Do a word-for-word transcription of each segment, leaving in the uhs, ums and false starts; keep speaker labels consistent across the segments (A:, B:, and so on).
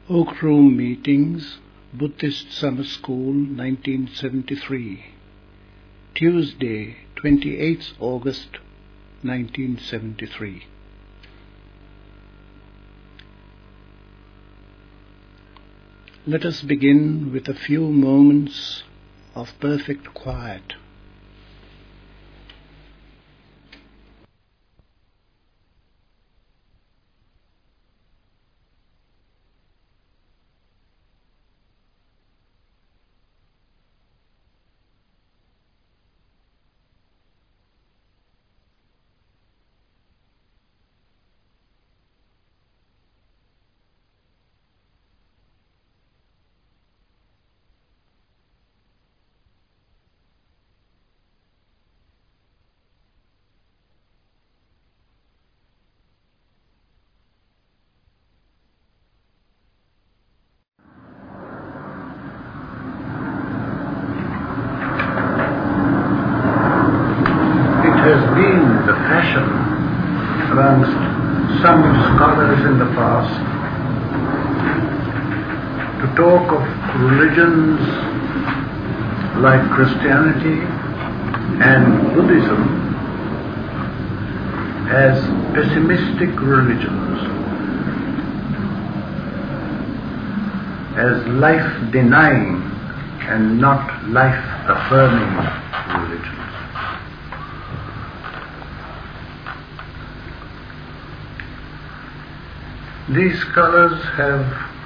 A: Oak Room Meetings, Buddhist Summer School, nineteen seventy-three. Tuesday, twenty-eighth August, nineteen seventy-three. Let us begin with a few moments of perfect quiet. Amongst some scholars in the past to talk of religions like Christianity and Buddhism as pessimistic religions, as life-denying and not life-affirming religions. These scholars have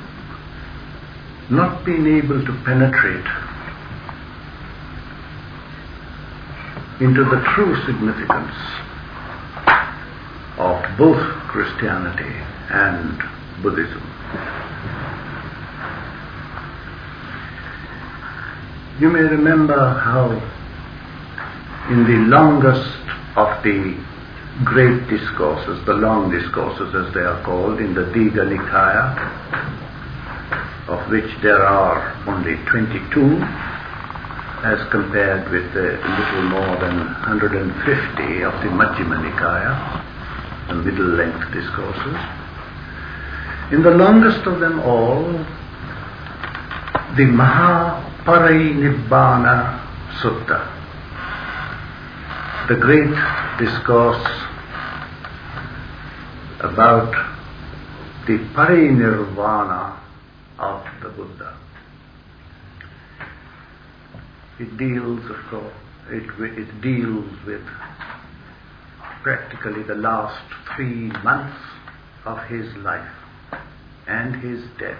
A: not been able to penetrate into the true significance of both Christianity and Buddhism. You may remember how in the longest of the great discourses, the long discourses as they are called, in the Digha Nikaya, of which there are only twenty-two, as compared with a little more than one hundred fifty of the Majjhima Nikaya, the middle-length discourses. In the longest of them all, the Mahaparinibbana Sutta, the great discourse about the parinirvana of the Buddha. It deals, of course, it, it deals with practically the last three months of his life and his death.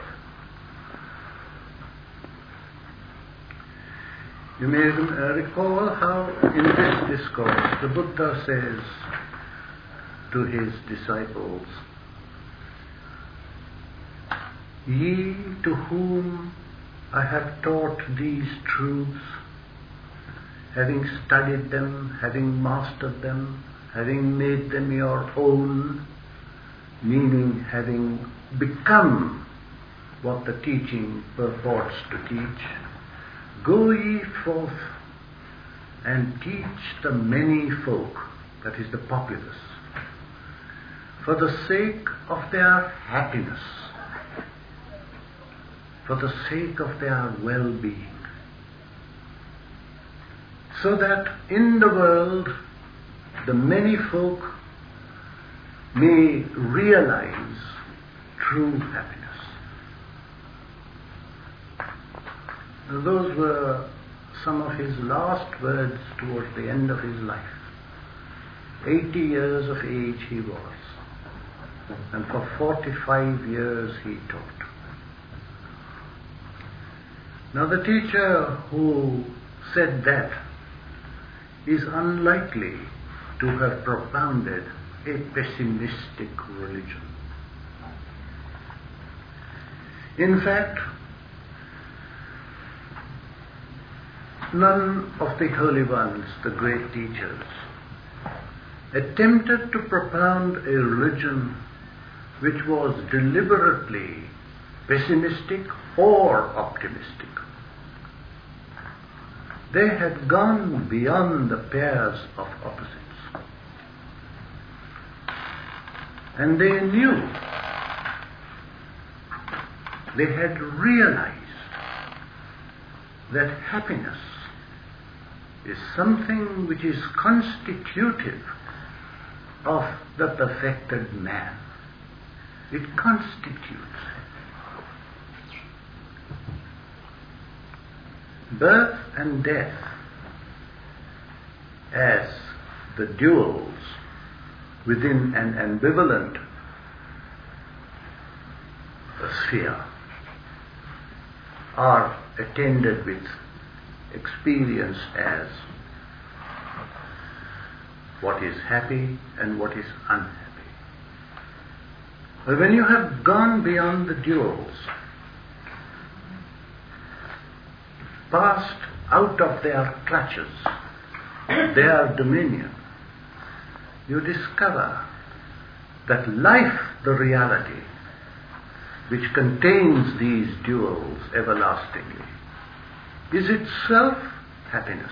A: You may recall how in this discourse the Buddha says to his disciples, "Ye to whom I have taught these truths, having studied them, having mastered them, having made them your own," meaning having become what the teaching purports to teach, "go ye forth and teach the many folk," that is the populace, "for the sake of their happiness, for the sake of their well-being, so that in the world the many folk may realize true happiness." Those were some of his last words towards the end of his life. Eighty years of age he was, and for forty-five years he taught. Now the teacher who said that is unlikely to have propounded a pessimistic religion. In fact, none of the holy ones, the great teachers, attempted to propound a religion which was deliberately pessimistic or optimistic. They had gone beyond the pairs of opposites. And they knew they had realized that happiness is something which is constitutive of the perfected man. It constitutes birth and death as the duals within an ambivalent sphere are attended with experience as what is happy and what is unhappy. But when you have gone beyond the duals, passed out of their clutches, their dominion, you discover that life, the reality, which contains these duals everlastingly, is itself happiness.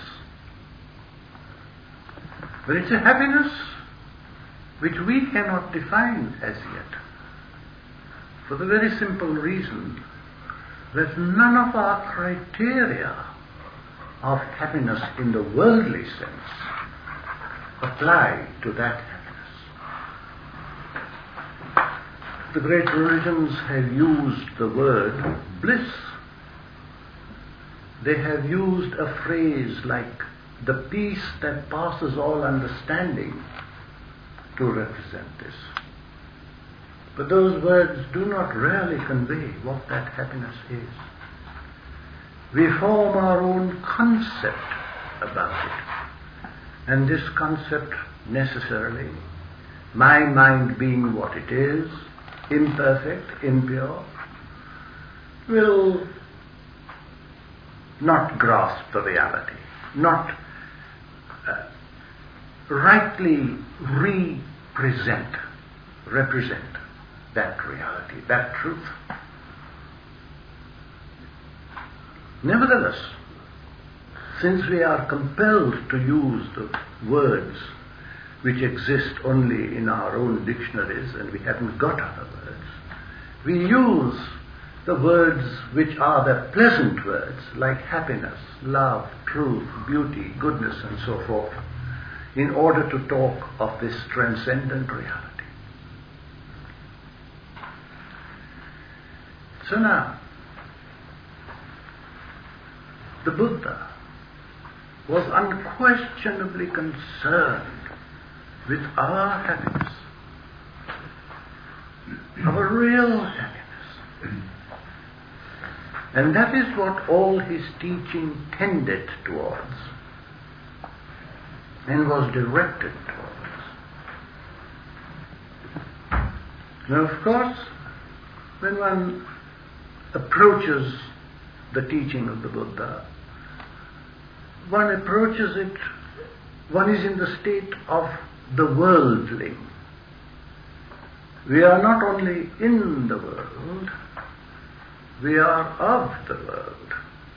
A: But it's a happiness which we cannot define as yet, for the very simple reason that none of our criteria of happiness in the worldly sense apply to that happiness. The great religions have used the word bliss. They have used a phrase like the peace that passes all understanding to represent this. But those words do not really convey what that happiness is. We form our own concept about it. And this concept necessarily, my mind being what it is, imperfect, impure, will not grasp the reality, not uh, rightly represent, represent that reality, that truth. Nevertheless, since we are compelled to use the words which exist only in our own dictionaries and we haven't got other words, we use the words which are the pleasant words like happiness, love, truth, beauty, goodness and so forth in order to talk of this transcendent reality. So now, the Buddha was unquestionably concerned with our happiness, our real happiness. And that is what all his teaching tended towards and was directed towards. Now, of course, when one approaches the teaching of the Buddha, one approaches it, one is in the state of the worldling. We are not only in the world, we are of the world.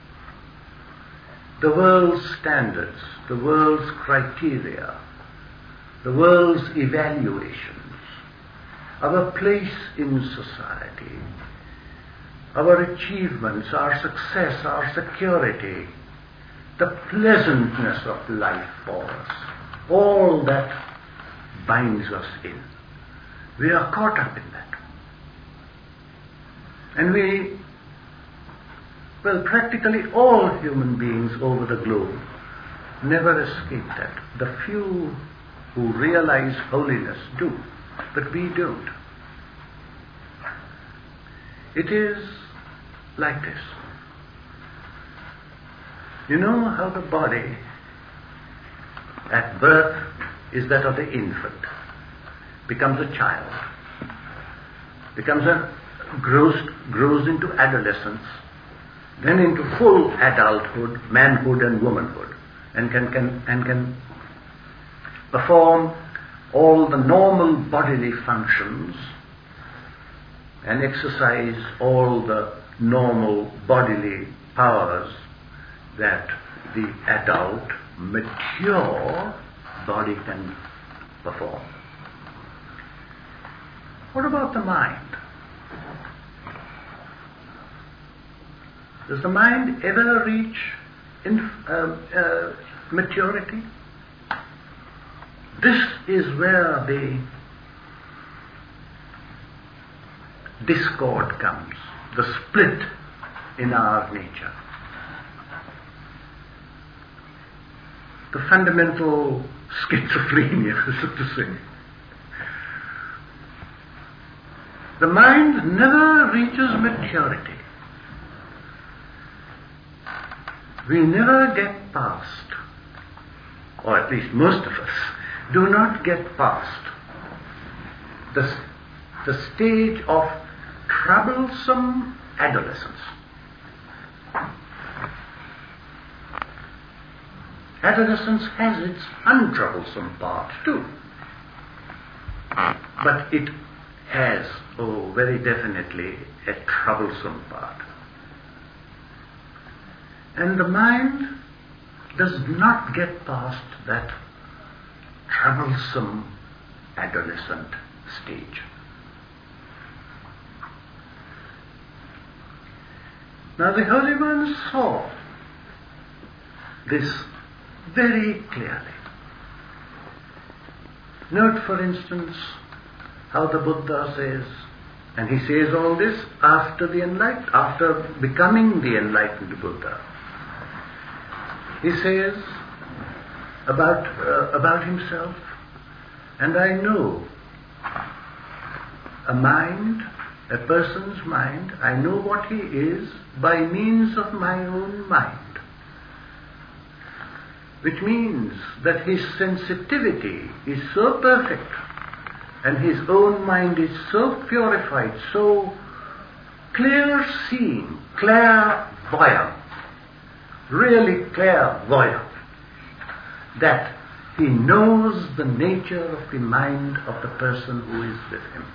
A: The world's standards, the world's criteria, the world's evaluations, our place in society, our achievements, our success, our security, the pleasantness of life for us, all that binds us in. We are caught up in that. And we, well, practically all human beings over the globe never escape that. The few who realize holiness do, but we don't. It is like this. You know how the body at birth is that of the infant, becomes a child, becomes a grows grows into adolescence, then into full adulthood, manhood and womanhood, and can can and can perform all the normal bodily functions and exercise all the normal bodily powers that the adult, mature body can perform. What about the mind? Does the mind ever reach in, uh, uh, maturity? This is where the discord comes, the split in our nature. The fundamental schizophrenia, so to say. The mind never reaches maturity. We never get past, or at least most of us, do not get past the, the stage of troublesome adolescence. Adolescence has its untroublesome part too, but it has, oh, very definitely a troublesome part. And the mind does not get past that troublesome adolescent stage. Now the Holy One saw this very clearly. Note, for instance, how the Buddha says, and he says all this after the enlightened, after becoming the enlightened Buddha. He says about uh, about himself, and I know a mind, a person's mind, I know what he is by means of my own mind. Which means that his sensitivity is so perfect and his own mind is so purified, so clear-seeing, clairvoyant, really clairvoyant, that he knows the nature of the mind of the person who is with him.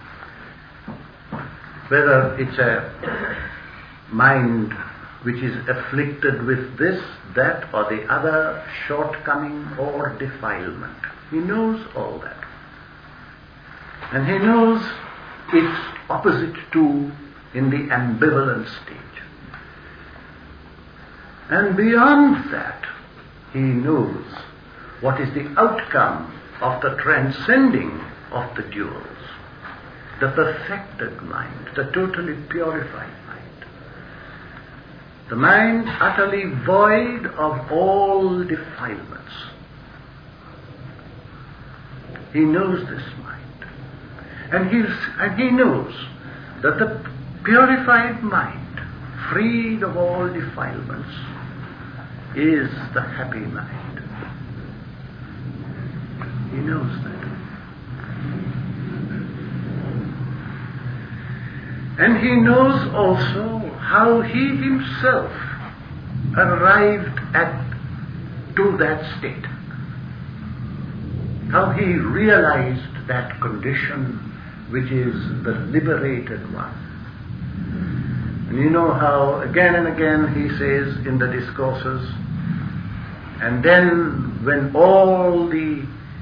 A: Whether it's a mind which is afflicted with this, that, or the other shortcoming or defilement. He knows all that. And he knows its opposite too in the ambivalent stage. And beyond that, he knows what is the outcome of the transcending of the duals, the perfected mind, the totally purified mind. The mind utterly void of all defilements. He knows this mind. And, he's, and he knows that the purified mind, freed of all defilements, is the happy mind. He knows that. And he knows also how he himself arrived at to that state. How he realized that condition which is the liberated one. And you know how again and again he says in the discourses, and then when all the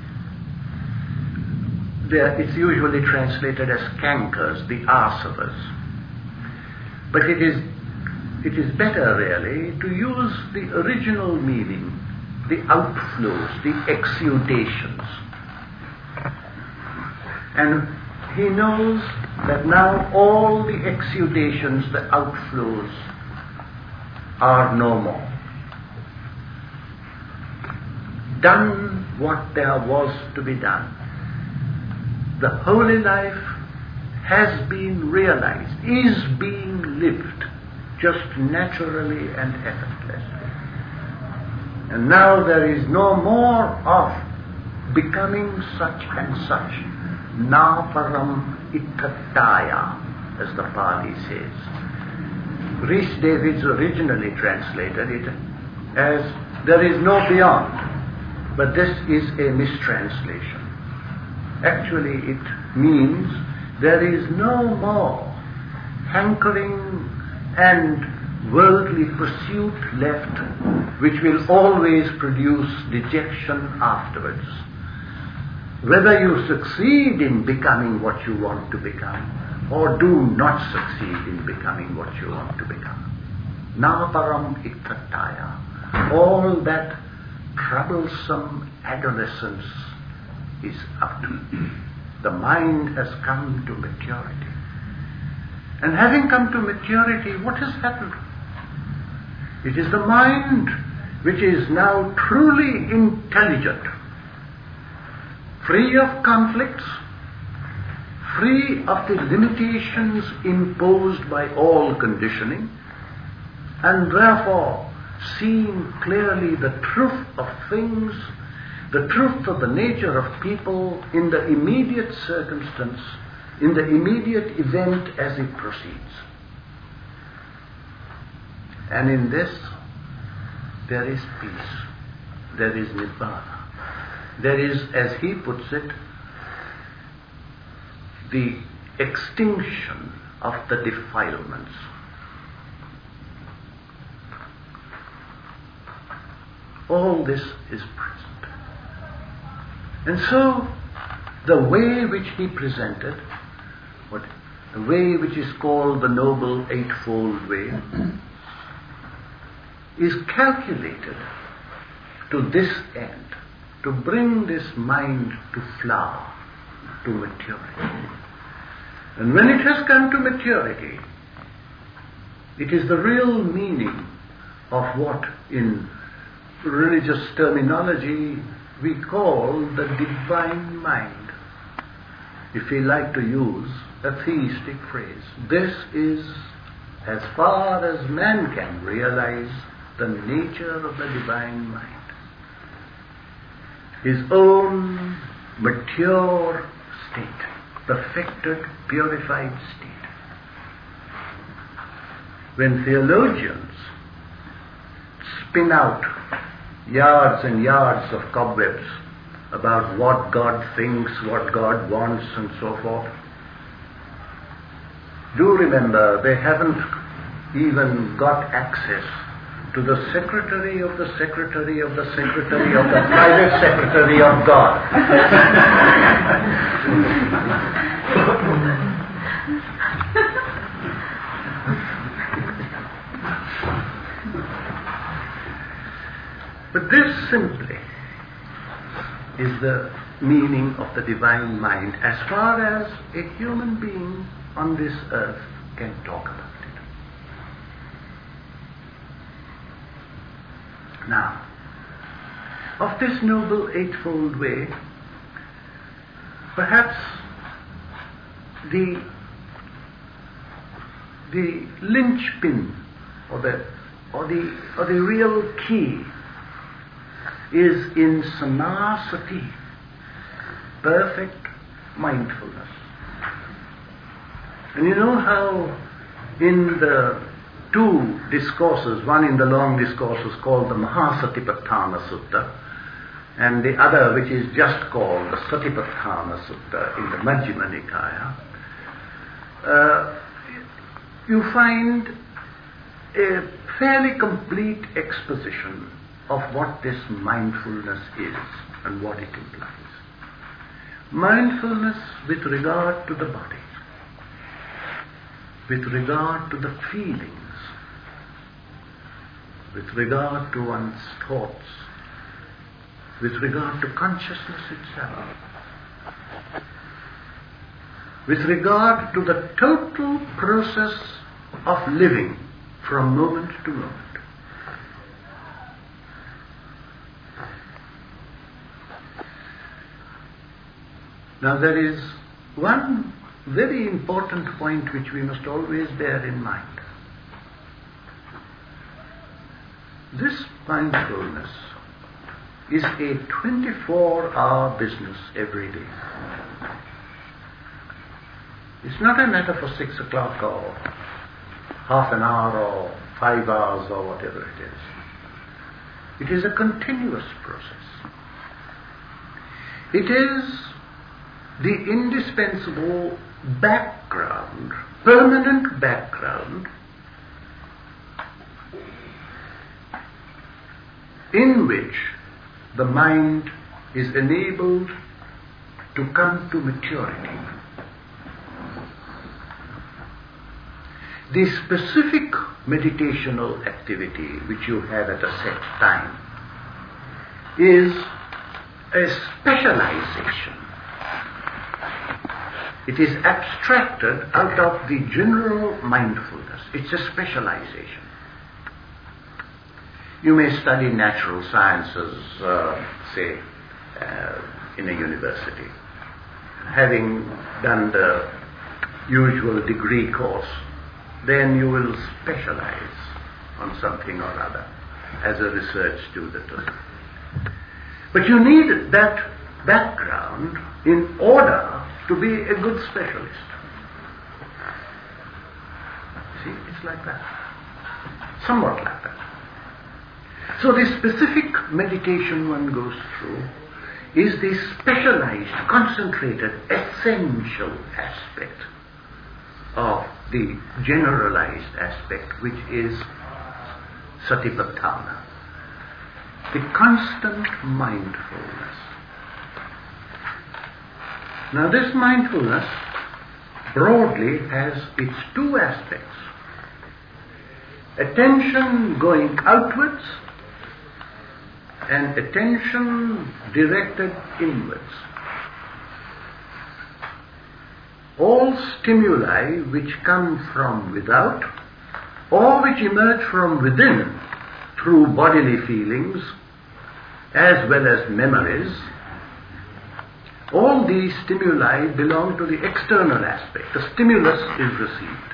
A: There, it's usually translated as cankers, the asavas. But it is, it is better really to use the original meaning, the outflows, the exudations. And he knows that now all the exudations, the outflows, are no more. Done what there was to be done. The holy life has been realized, is being lived, just naturally and effortlessly. And now there is no more of becoming such and such, naparam ittataya, as the Pali says. Rhys Davids originally translated it as there is no beyond, but this is a mistranslation. Actually, it means there is no more hankering and worldly pursuit left, which will always produce dejection afterwards. Whether you succeed in becoming what you want to become, or do not succeed in becoming what you want to become. naparam iktataya. All that troublesome adolescence is up to. The mind has come to maturity. And having come to maturity, what has happened? It is the mind which is now truly intelligent, free of conflicts, free of the limitations imposed by all conditioning, and therefore seeing clearly the truth of things, the truth of the nature of people in the immediate circumstance, in the immediate event as it proceeds. And in this, there is peace, there is nibbana, there is, as he puts it, the extinction of the defilements. All this is present. And so, the way which he presented, what, the way which is called the Noble Eightfold Way, is calculated to this end, to bring this mind to flower, to maturity. And when it has come to maturity, it is the real meaning of what in religious terminology we call the divine mind. If we like to use a theistic phrase, this is, as far as man can realize, the nature of the divine mind. His own mature state, perfected, purified state. When theologians spin out yards and yards of cobwebs about what God thinks, what God wants, and so forth, do remember they haven't even got access to the secretary of the secretary of the secretary of the private secretary of God. But this simply is the meaning of the divine mind as far as a human being on this earth can talk about it. Now, of this Noble Eightfold Way, perhaps the the linchpin or the or the or the real key is in samasati, perfect mindfulness. And you know how in the two discourses, one in the long discourses called the Mahasatipatthana Sutta, and the other which is just called the Satipatthana Sutta in the Majjhima Nikaya, uh, you find a fairly complete exposition of what this mindfulness is and what it implies. Mindfulness with regard to the body, with regard to the feelings, with regard to one's thoughts, with regard to consciousness itself, with regard to the total process of living from moment to moment. Now there is one very important point which we must always bear in mind. This mindfulness is a twenty-four hour business every day. It's not a matter for six o'clock or half an hour or five hours or whatever it is. It is a continuous process. It is the indispensable background, permanent background, in which the mind is enabled to come to maturity. The specific meditational activity which you have at a set time is a specialization. It is abstracted out of the general mindfulness. It's a specialization. You may study natural sciences, uh, say, uh, in a university. Having done the usual degree course, then you will specialize on something or other as a research student. But you need that background in order to be a good specialist. See, it's like that. Somewhat like that. So the specific meditation one goes through is the specialized, concentrated, essential aspect of the generalized aspect, which is satipatthana, the constant mindfulness. Now this mindfulness broadly has its two aspects: attention going outwards and attention directed inwards. All stimuli which come from without or which emerge from within through bodily feelings as well as memories, all these stimuli belong to the external aspect. The stimulus is received.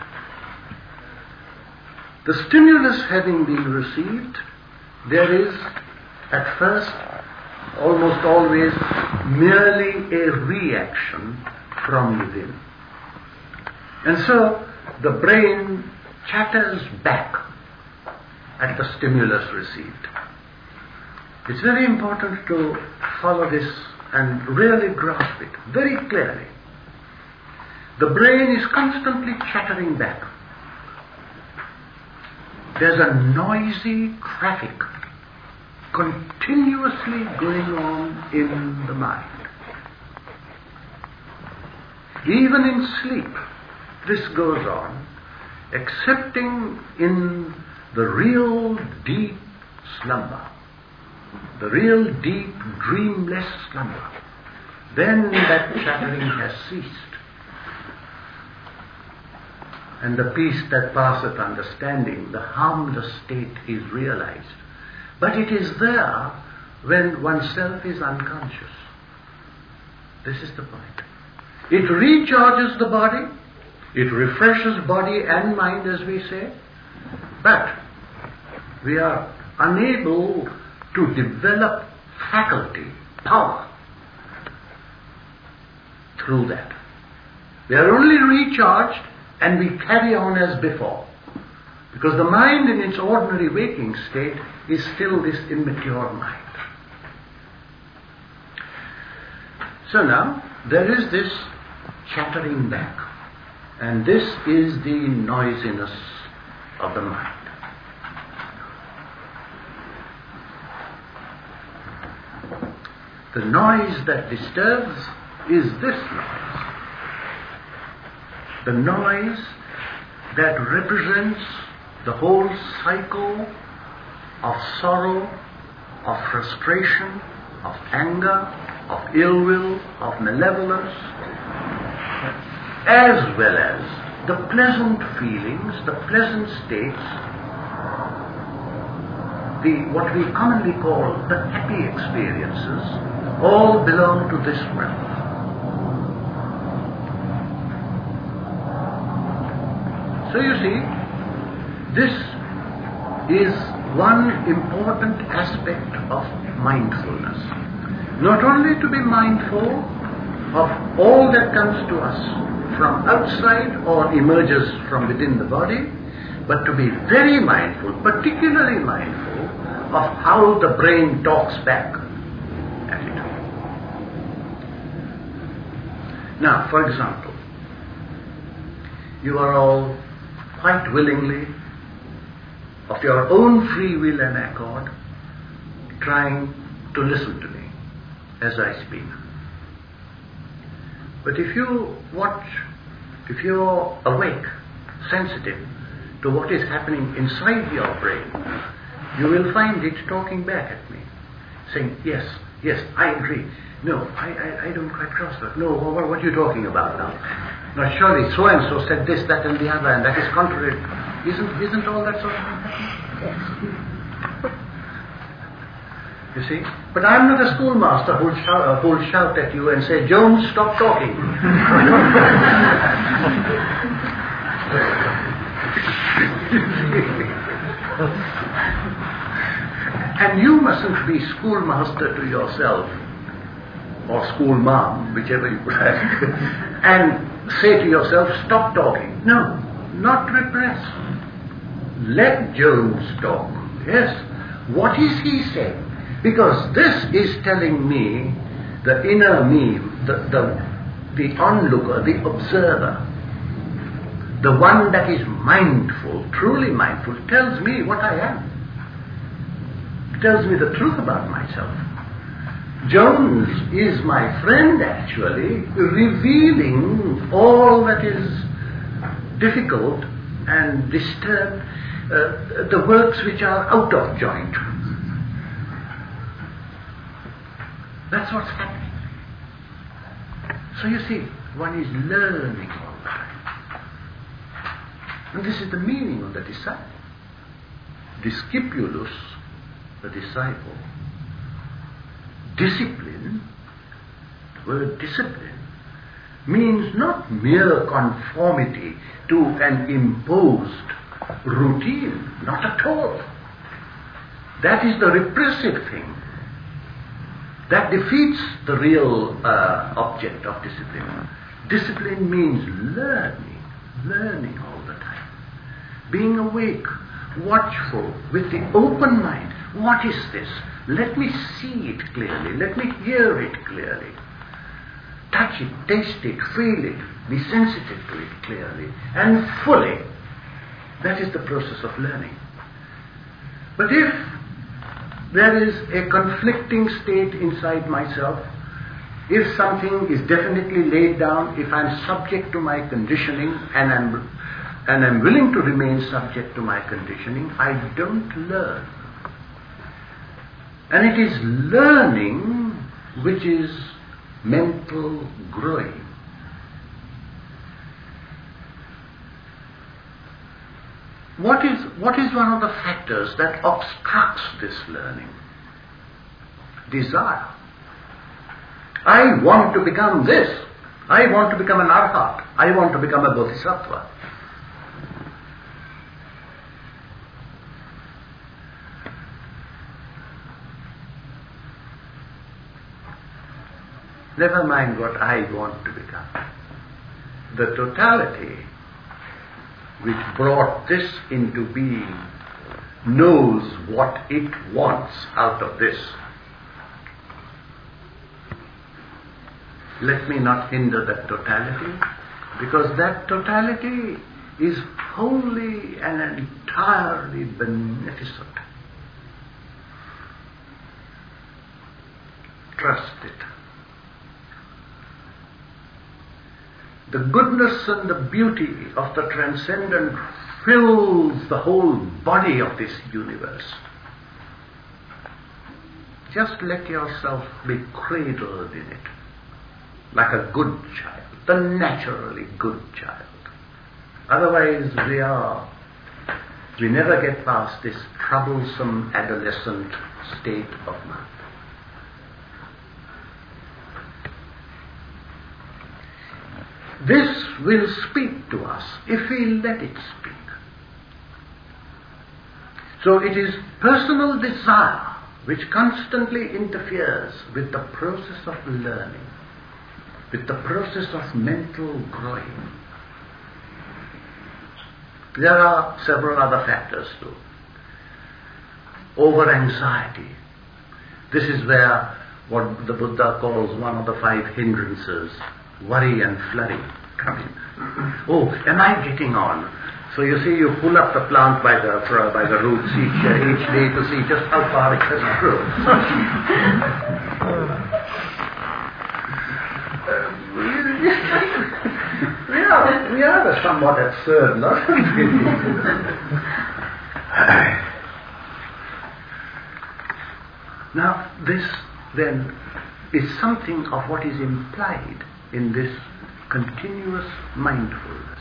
A: The stimulus having been received, there is at first almost always merely a reaction from within. And so the brain chatters back at the stimulus received. It's very important to follow this and really grasp it very clearly. The brain is constantly chattering back. There's a noisy traffic continuously going on in the mind. Even in sleep, this goes on, excepting in the real deep slumber, the real deep dreamless slumber. Then that chattering has ceased, and the peace that passeth understanding, the harmless state, is realized. But it is there when oneself is unconscious. This is the point. It recharges the body, it refreshes body and mind, as we say, but we are unable to develop faculty, power through that. We are only recharged and we carry on as before, because the mind in its ordinary waking state is still this immature mind. So now, there is this chattering back, and this is the noisiness of the mind. The noise that disturbs is this noise. The noise that represents the whole cycle of sorrow, of frustration, of anger, of ill will, of malevolence, as well as the pleasant feelings, the pleasant states, the what we commonly call the happy experiences, all belong to this realm. So you see, this is one important aspect of mindfulness. Not only to be mindful of all that comes to us from outside or emerges from within the body, but to be very mindful, particularly mindful, of how the brain talks back at it. Now, for example, you are all quite willingly, of your own free will and accord, trying to listen to me as I speak. But if you watch, if you're awake, sensitive, to what is happening inside your brain, you will find it talking back at me, saying, yes, yes, I agree. No, I, I, I don't quite trust that. No, what, what are you talking about now? Now surely so-and-so said this, that and the other, and that is contrary. Isn't, isn't all that sort of thing happening? Yes. You see? But I'm not a schoolmaster who'll shout, uh, who'll shout at you and say, Jones, stop talking. And you mustn't be schoolmaster to yourself, or schoolmom, whichever you like, and say to yourself, stop talking. No, not repress. Let Jones talk. Yes. What is he saying? Because this is telling me, the inner me, the, the, the onlooker, the observer, the one that is mindful, truly mindful, tells me what I am. Tells me the truth about myself. Jones is my friend, actually, revealing all that is difficult and disturbed, uh, the works which are out of joint. That's what's happening. So you see, one is learning all the time. And this is the meaning of the disciple. Discipulus, the disciple. Discipline, the word discipline, means not mere conformity to an imposed routine, not at all. That is the repressive thing. That defeats the real uh, object of discipline. Discipline means learning, learning all the time. Being awake, watchful, with the open mind. What is this? Let me see it clearly. Let me hear it clearly. Touch it, taste it, feel it, be sensitive to it clearly and fully. That is the process of learning. But if there is a conflicting state inside myself, if something is definitely laid down, if I'm subject to my conditioning and I'm, and I'm willing to remain subject to my conditioning, I don't learn. And it is learning which is mental growing. What is, what is one of the factors that obstructs this learning? Desire. I want to become this. I want to become an arhat. I want to become a bodhisattva. Never mind what I want to become. The totality which brought this into being knows what it wants out of this. Let me not hinder that totality, because that totality is wholly and entirely beneficent. Trust it. The goodness and the beauty of the transcendent fills the whole body of this universe. Just let yourself be cradled in it, like a good child, the naturally good child. Otherwise we are, we never get past this troublesome adolescent state of mind. This will speak to us if we let it speak. So it is personal desire which constantly interferes with the process of learning, with the process of mental growing. There are several other factors too. Over-anxiety. This is where what the Buddha calls one of the five hindrances, worry and flurry, come in. Oh, am I getting on? So you see, you pull up the plant by the uh, by the roots each uh, each day to see just how far it has grown. Yeah, We are a somewhat absurd lot. Now, this then is something of what is implied in this continuous mindfulness.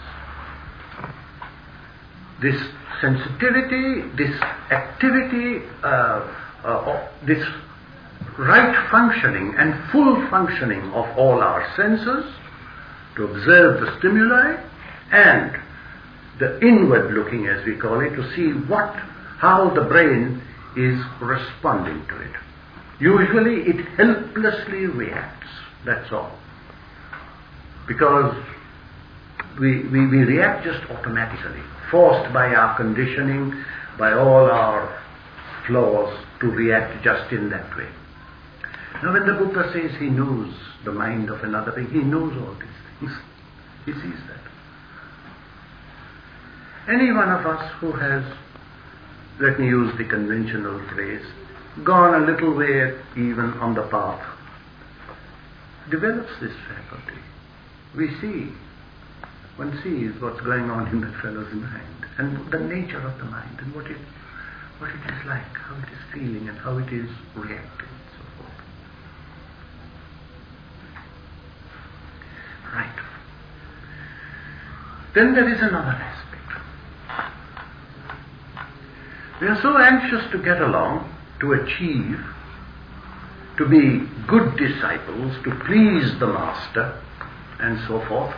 A: This sensitivity, this activity, uh, uh, this right functioning and full functioning of all our senses to observe the stimuli, and the inward looking, as we call it, to see what, how the brain is responding to it. Usually it helplessly reacts, that's all. Because we, we, we react just automatically, forced by our conditioning, by all our flaws to react just in that way. Now when the Buddha says he knows the mind of another being, he knows all these things. He sees that. Any one of us who has, let me use the conventional phrase, gone a little way even on the path, develops this faculty. We see, one sees what's going on in that fellow's mind, and the nature of the mind, and what it, what it is like, how it is feeling, and how it is reacting, and so forth. Right. Then there is another aspect. We are so anxious to get along, to achieve, to be good disciples, to please the Master, and so forth.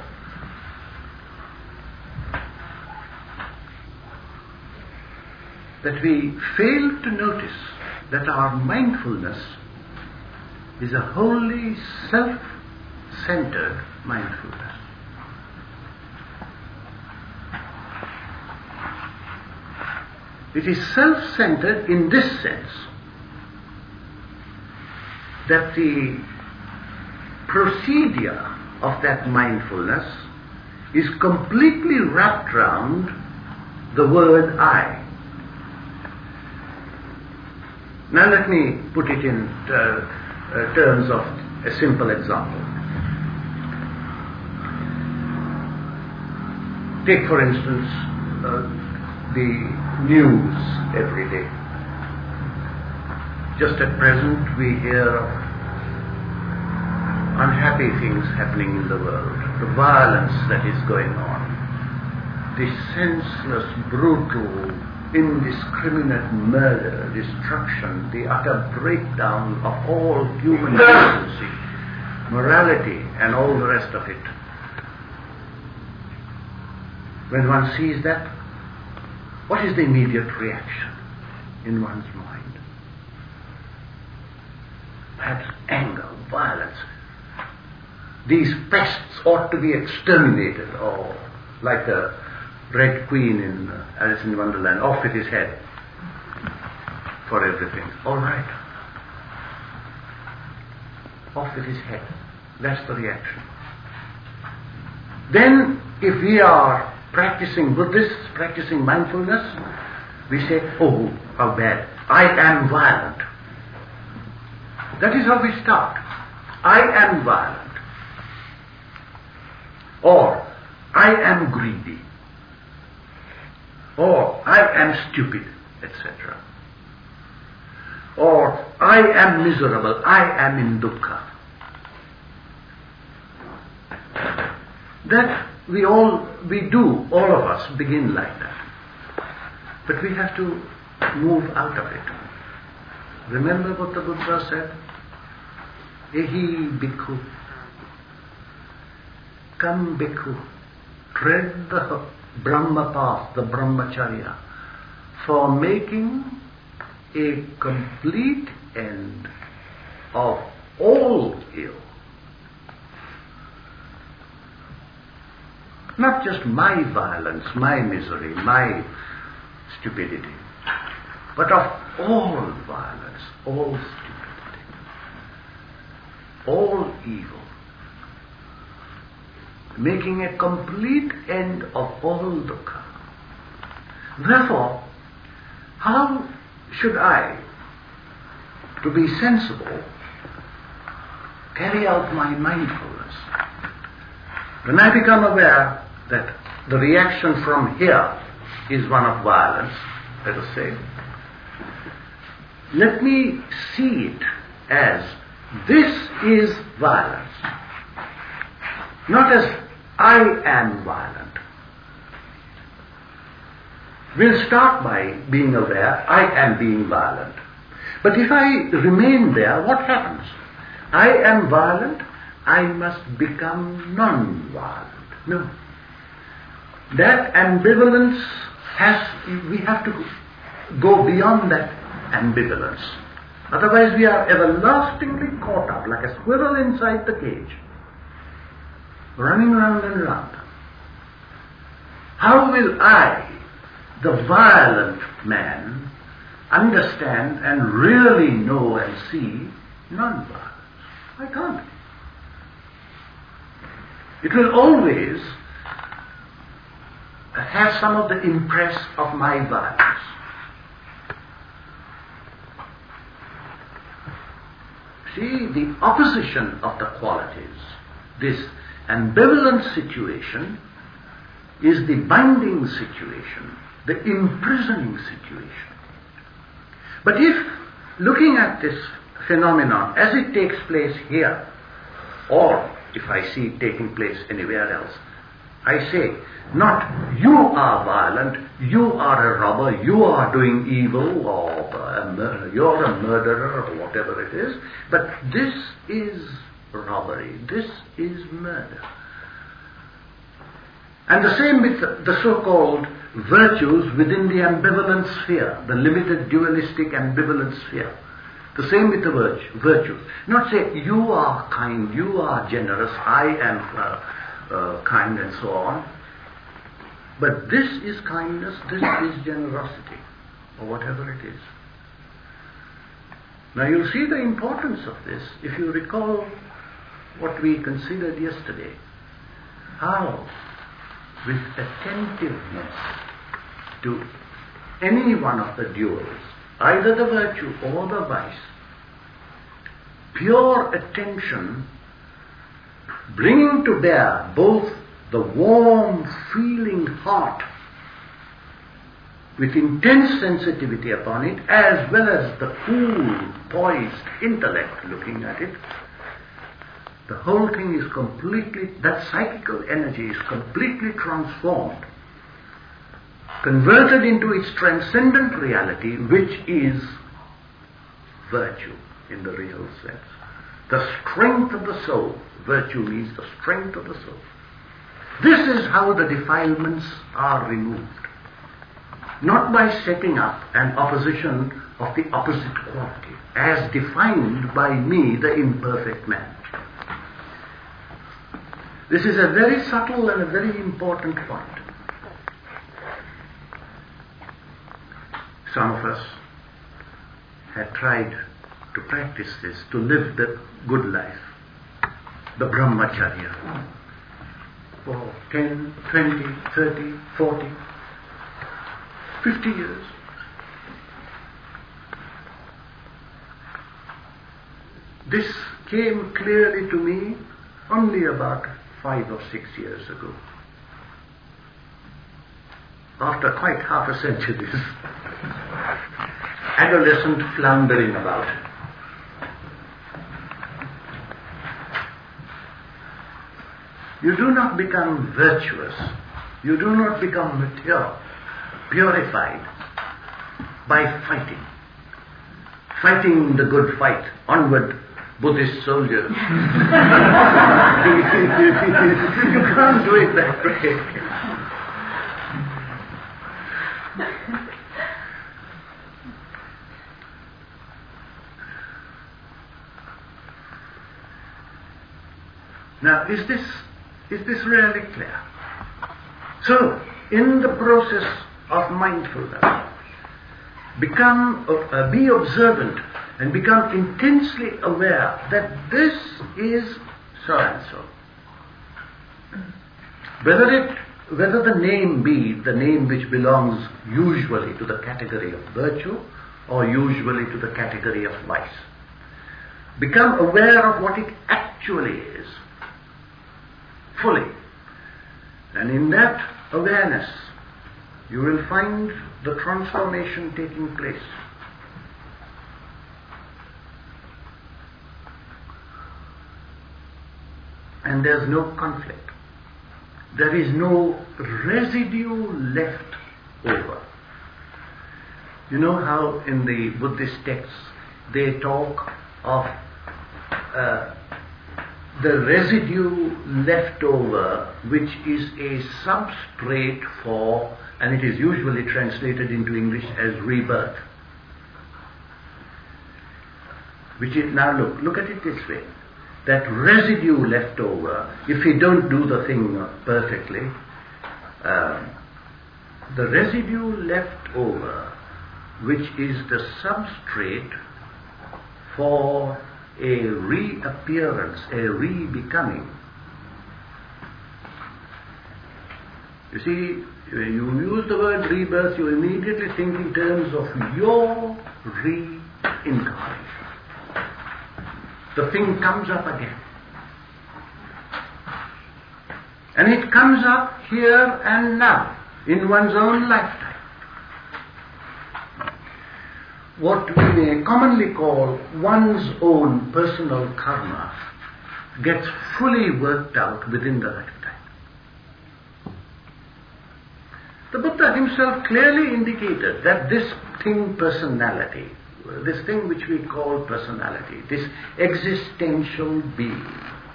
A: That we fail to notice that our mindfulness is a wholly self-centered mindfulness. It is self-centered in this sense, that the procedure of that mindfulness is completely wrapped round the word I. Now let me put it in uh, uh, terms of a simple example. Take for instance uh, the news every day. Just at present we hear of unhappy things happening in the world, the violence that is going on, the senseless, brutal, indiscriminate murder, destruction, the utter breakdown of all human decency, morality, and all the rest of it. When one sees that, what is the immediate reaction in one's mind? Perhaps anger, violence. These pests ought to be exterminated, or like the Red Queen in uh, Alice in Wonderland, off with his head for everything. All right. Off with his head. That's the reaction. Then, if we are practicing Buddhists, practicing mindfulness, we say, oh, how bad. I am violent. That is how we start. I am violent. Or, I am greedy. Or, I am stupid, et cetera. Or, I am miserable. I am in dukkha. That we all, we do, all of us begin like that. But we have to move out of it. Remember what the Buddha said? Ehi bhikkhu. Come bhikkhu. Tread the Brahma path, the Brahmacharya, for making a complete end of all ill. Not just my violence, my misery, my stupidity, but of all violence, all stupidity, all evil. Making a complete end of all dukkha. Therefore, how should I, to be sensible, carry out my mindfulness? When I become aware that the reaction from here is one of violence, let us say, let me see it as this is violence, not as I am violent. We'll start by being aware I am being violent. But if I remain there, what happens? I am violent, I must become non-violent. No. That ambivalence has, we have to go beyond that ambivalence. Otherwise we are everlastingly caught up like a squirrel inside the cage, running round and round. How will I, the violent man, understand and really know and see non-violence? I can't. It will always have some of the impress of my violence. See, the opposition of the qualities, this ambivalent situation, is the binding situation, the imprisoning situation. But if, looking at this phenomenon as it takes place here, or if I see it taking place anywhere else, I say, not you are violent, you are a robber, you are doing evil, or a mur- you're a murderer, or whatever it is, but this is robbery, this is murder. And the same with the so-called virtues within the ambivalent sphere, the limited dualistic ambivalent sphere. The same with the virtue, virtues. Not say, you are kind, you are generous, I am uh, uh, kind, and so on. But this is kindness, this is generosity, or whatever it is. Now you'll see the importance of this if you recall what we considered yesterday. How, with attentiveness to any one of the duals, either the virtue or the vice, pure attention, bringing to bear both the warm, feeling heart with intense sensitivity upon it, as well as the cool, poised intellect looking at it, the whole thing is completely, that psychical energy is completely transformed, converted into its transcendent reality, which is virtue in the real sense. The strength of the soul. Virtue means the strength of the soul. This is how the defilements are removed. Not by setting up an opposition of the opposite quality, as defined by me, the imperfect man. This is a very subtle and a very important point. Some of us had tried to practice this, to live the good life, the brahmacharya, for ten, twenty, thirty, forty, fifty years. This came clearly to me only about five or six years ago, after quite half a century's adolescent floundering about. You do not become virtuous, you do not become mature, purified by fighting. Fighting the good fight, onward, Buddhist soldiers. You can't do it that way. Now, is this is this really clear? So, in the process of mindfulness, become uh, be observant and become intensely aware that this is so and so. Whether it whether the name be the name which belongs usually to the category of virtue or usually to the category of vice. Become aware of what it actually is, fully. And in that awareness, you will find the transformation taking place. And there's no conflict. There is no residue left over. You know how in the Buddhist texts they talk of uh, the residue left over, which is a substrate for, and it is usually translated into English as rebirth. Which is, now look, look at it this way. That residue left over, if we don't do the thing perfectly, uh, the residue left over, which is the substrate for a reappearance, a re-becoming. You see, when you use the word rebirth, you immediately think in terms of your reincarnation. The thing comes up again. And it comes up here and now, in one's own lifetime. What we may commonly call one's own personal karma gets fully worked out within the lifetime. The Buddha himself clearly indicated that this thing, personality, this thing which we call personality, this existential being,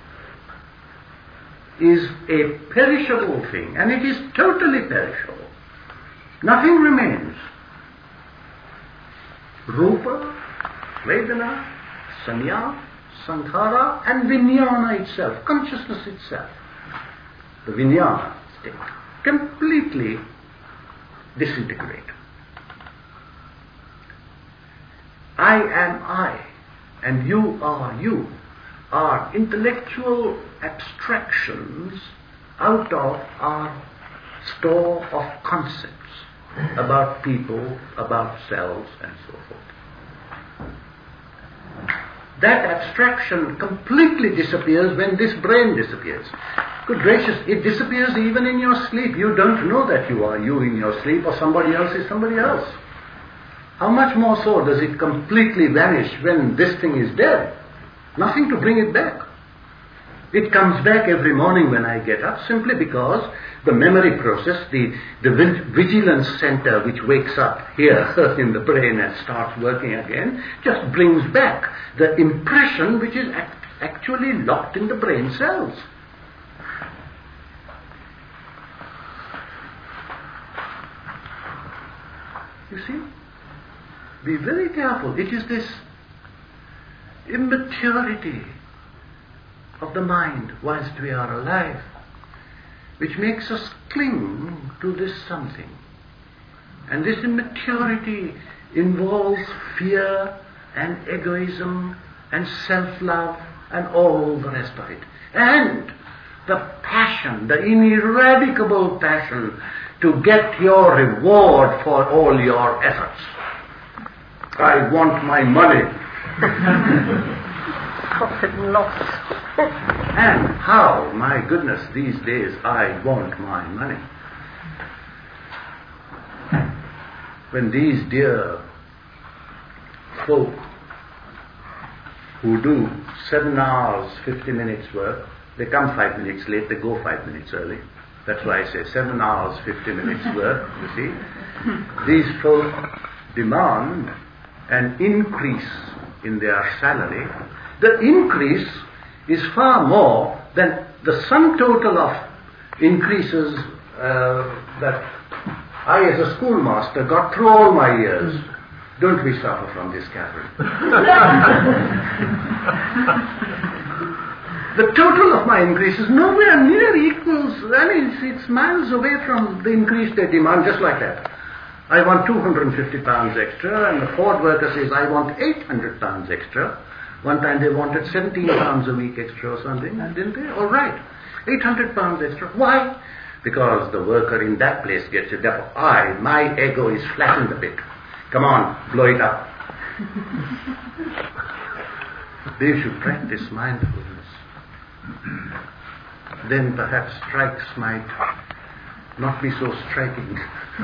A: is a perishable thing, and it is totally perishable. Nothing remains. Rupa, Vedana, Sanya, Sankhara, and Vijnana itself, consciousness itself, the Vijnana state, completely disintegrate. I am I, and you are you, are intellectual abstractions out of our store of concepts about people, about selves, and so forth. That abstraction completely disappears when this brain disappears. Good gracious, it disappears even in your sleep. You don't know that you are you in your sleep, or somebody else is somebody else. How much more so does it completely vanish when this thing is dead? Nothing to bring it back. It comes back every morning when I get up, simply because the memory process, the, the vigilance center which wakes up here in the brain and starts working again, just brings back the impression which is act- actually locked in the brain cells. You see? Be very careful. It is this immaturity of the mind whilst we are alive which makes us cling to this something. And this immaturity involves fear and egoism and self-love and all the rest of it. And the passion, the ineradicable passion to get your reward for all your efforts. I want my money.
B: Profit and loss.
A: And how, my goodness, these days I want my money. When these dear folk who do seven hours, fifty minutes work, they come five minutes late, they go five minutes early. That's why I say seven hours, fifty minutes work, you see. These folk demand an increase in their salary. The increase is far more than the sum total of increases uh, that I as a schoolmaster got through all my years. Don't we suffer from this, Catherine? The total of my increases nowhere near equals, I mean, it's, it's miles away from the increase they demand, just like that. I want two hundred fifty pounds extra, and the Ford worker says, I want eight hundred pounds extra. One time they wanted seventeen pounds a week extra or something, didn't they? All right, eight hundred pounds extra. Why? Because the worker in that place gets it. Therefore, I, my ego is flattened a bit. Come on, blow it up. They should practice mindfulness. Then perhaps strikes might not be so striking.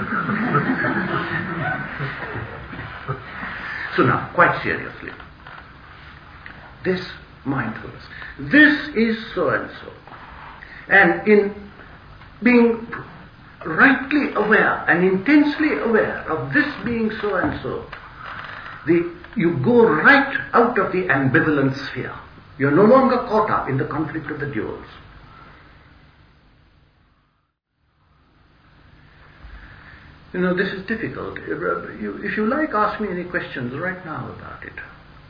A: So now, quite seriously, this mindfulness, this is so and so. And in being rightly aware and intensely aware of this being so and so, the, you go right out of the ambivalent sphere. You're no longer caught up in the conflict of the duals. You know, this is difficult. If you like, ask me any questions right now about it.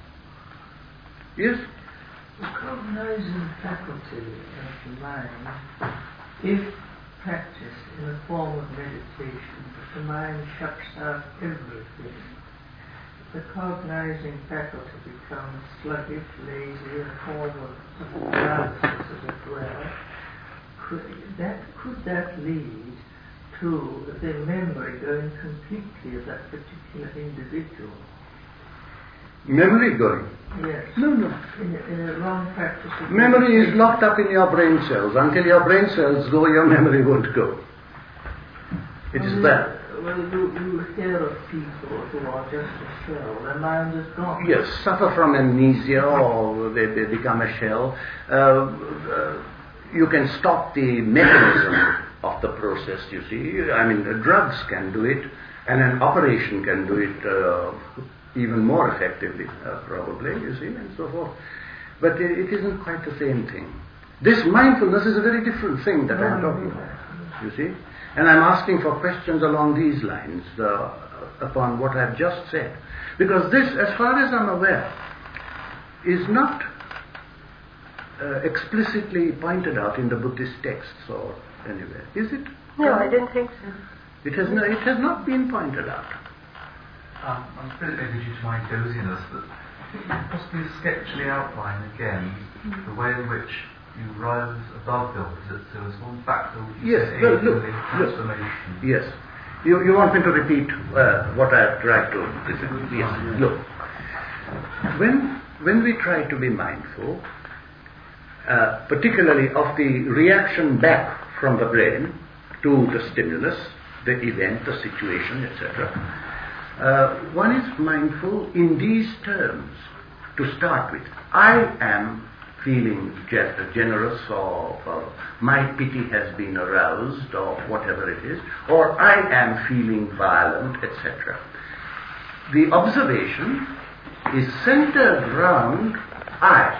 A: Yes?
B: The cognizing faculty of the mind, if practiced in a form of meditation, but the mind shuts out everything, the cognizing faculty becomes sluggish, lazy, in a form of paralysis, as it were. Could that, could that lead to the memory going completely of that particular individual?
A: Memory going?
B: Yes.
A: No, no.
B: In a, in a wrong practice of
A: memory is locked up in your brain cells. Until your brain cells go, your memory won't go. It
B: well,
A: is there.
B: Well, you, you hear of people who are just a shell. Their mind is gone.
A: Yes, suffer from amnesia or they, they become a shell. Uh, uh, you can stop the mechanism of the process, you see. I mean, the drugs can do it, and an operation can do it uh, even more effectively, uh, probably, you see, and so forth. But it, it isn't quite the same thing. This mindfulness is a very different thing that I'm talking about, you see. And I'm asking for questions along these lines uh, upon what I've just said. Because this, as far as I'm aware, is not uh, explicitly pointed out in the Buddhist texts or anywhere, is it?
C: No, I didn't think so.
A: It has, no, it has not been pointed out.
D: Um, I'm afraid maybe due to my doziness, but I think you could possibly sketchily outline again mm. the way in which you rise above the opposite, so as one factor which
A: yes,
D: is
A: well, look,
D: transformation.
A: Look. Yes. You, you want me to repeat uh, what I have tried to present? Yes. Look. When, when we try to be mindful, uh, particularly of the reaction back from the brain to the stimulus, the event, the situation, et cetera, Uh, one is mindful in these terms to start with. I am feeling ge- generous, or, or my pity has been aroused, or whatever it is, or I am feeling violent, et cetera. The observation is centered around I.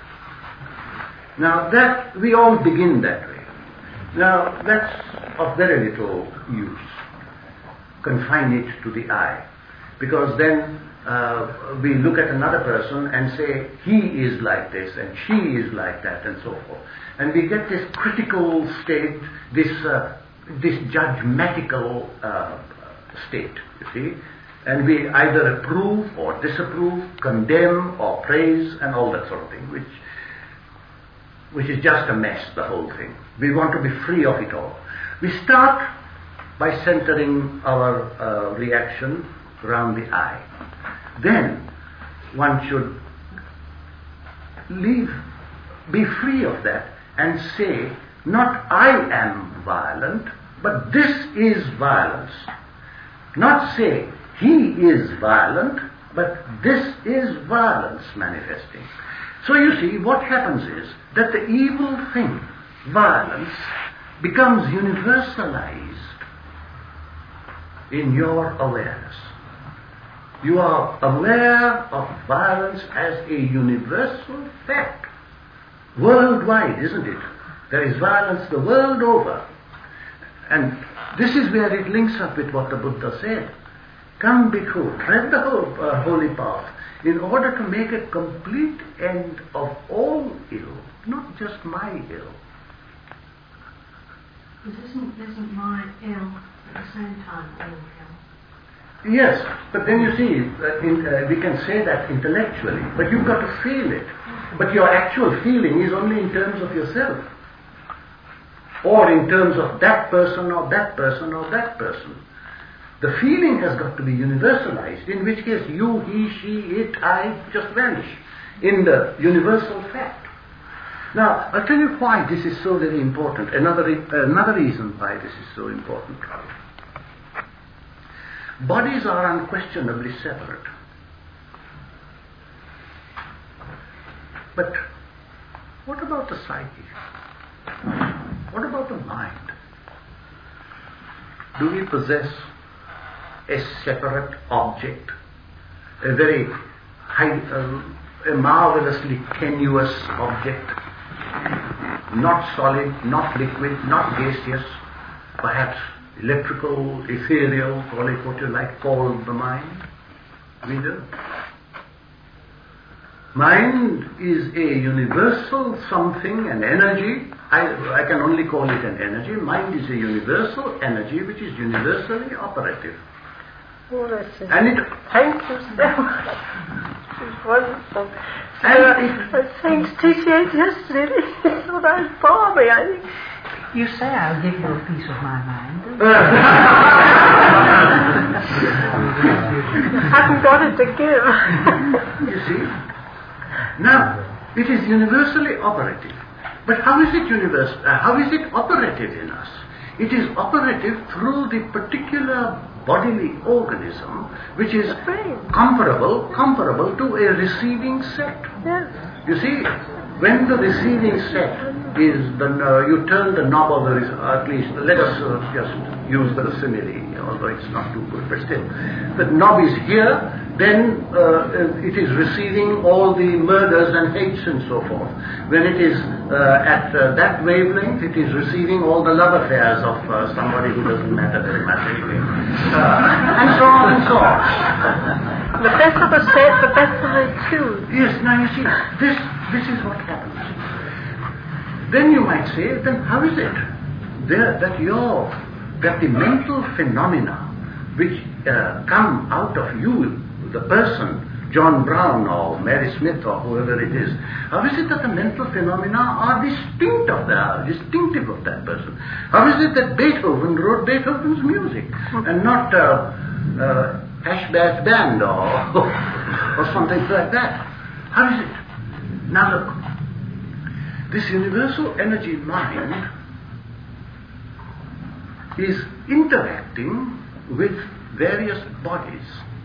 A: Now that, we all begin that way. Now that's of very little use. Confine it to the I, because then uh, we look at another person and say he is like this and she is like that and so forth, and we get this critical state, this uh, this judgmatical uh, state, you see, and we either approve or disapprove, condemn or praise, and all that sort of thing, which which is just a mess, the whole thing. We want to be free of it all. We start by centering our uh, reaction around the I. Then one should leave, be free of that and say, not I am violent, but this is violence. Not say, he is violent, but this is violence manifesting. So you see, what happens is that the evil thing, violence, becomes universalized in your awareness. You are aware of violence as a universal fact. Worldwide, isn't it? There is violence the world over. And this is where it links up with what the Buddha said. Come, bhikkhu, tread the whole, uh, holy path in order to make a complete end of all ill, not just my ill.
C: But isn't, isn't my ill at the same time all ill?
A: Yes, but then you see, uh, in, uh, we can say that intellectually, but you've got to feel it. But your actual feeling is only in terms of yourself, or in terms of that person or that person or that person. The feeling has got to be universalized, in which case you, he, she, it, I just vanish in the universal fact. Now, I'll tell you why this is so very important. Another, another reason why this is so important. Bodies are unquestionably separate. But what about the psyche? What about the mind? Do we possess a separate object, a very high, uh, a marvelously tenuous object, not solid, not liquid, not gaseous, perhaps electrical, ethereal, call it what you like, call the mind? We do. Mind is a universal something, an energy. I, I can only call it an energy. Mind is a universal energy which is universally operative.
E: Oh, that's it.
A: And it,
E: Thank you so much. It's wonderful. So,
A: And
E: I was saying to T C H yesterday, it's so nice for me, I think.
B: You say I'll give you a piece of my mind.
E: Haven't got it to give.
A: you see, now it is universally operative. But how is it universal? Uh, how is it operative in us? It is operative through the particular bodily organism which is comparable, comparable to a receiving set.
E: Yes.
A: You see, when the receiving set is the, uh, you turn the knob of the, at least, let us uh, just use the simile, although it's not too good, but still. The knob is here, then uh, it is receiving all the murders and hates and so forth. When it is uh, at uh, that wavelength, it is receiving all the love affairs of uh, somebody who doesn't matter very much anyway. Uh, and so on and so on.
E: The better the set, the better the tune.
A: Yes, now you see, this, this is what happens. Then you might say, then how is it there, that your, that the mental phenomena which uh, come out of you, the person, John Brown or Mary Smith or whoever it is, how is it that the mental phenomena are distinct of that, distinctive of that person? How is it that Beethoven wrote Beethoven's music and not uh, uh, Ashbath Band or, or something like that? How is it? Now look, this universal energy mind is interacting with various bodies.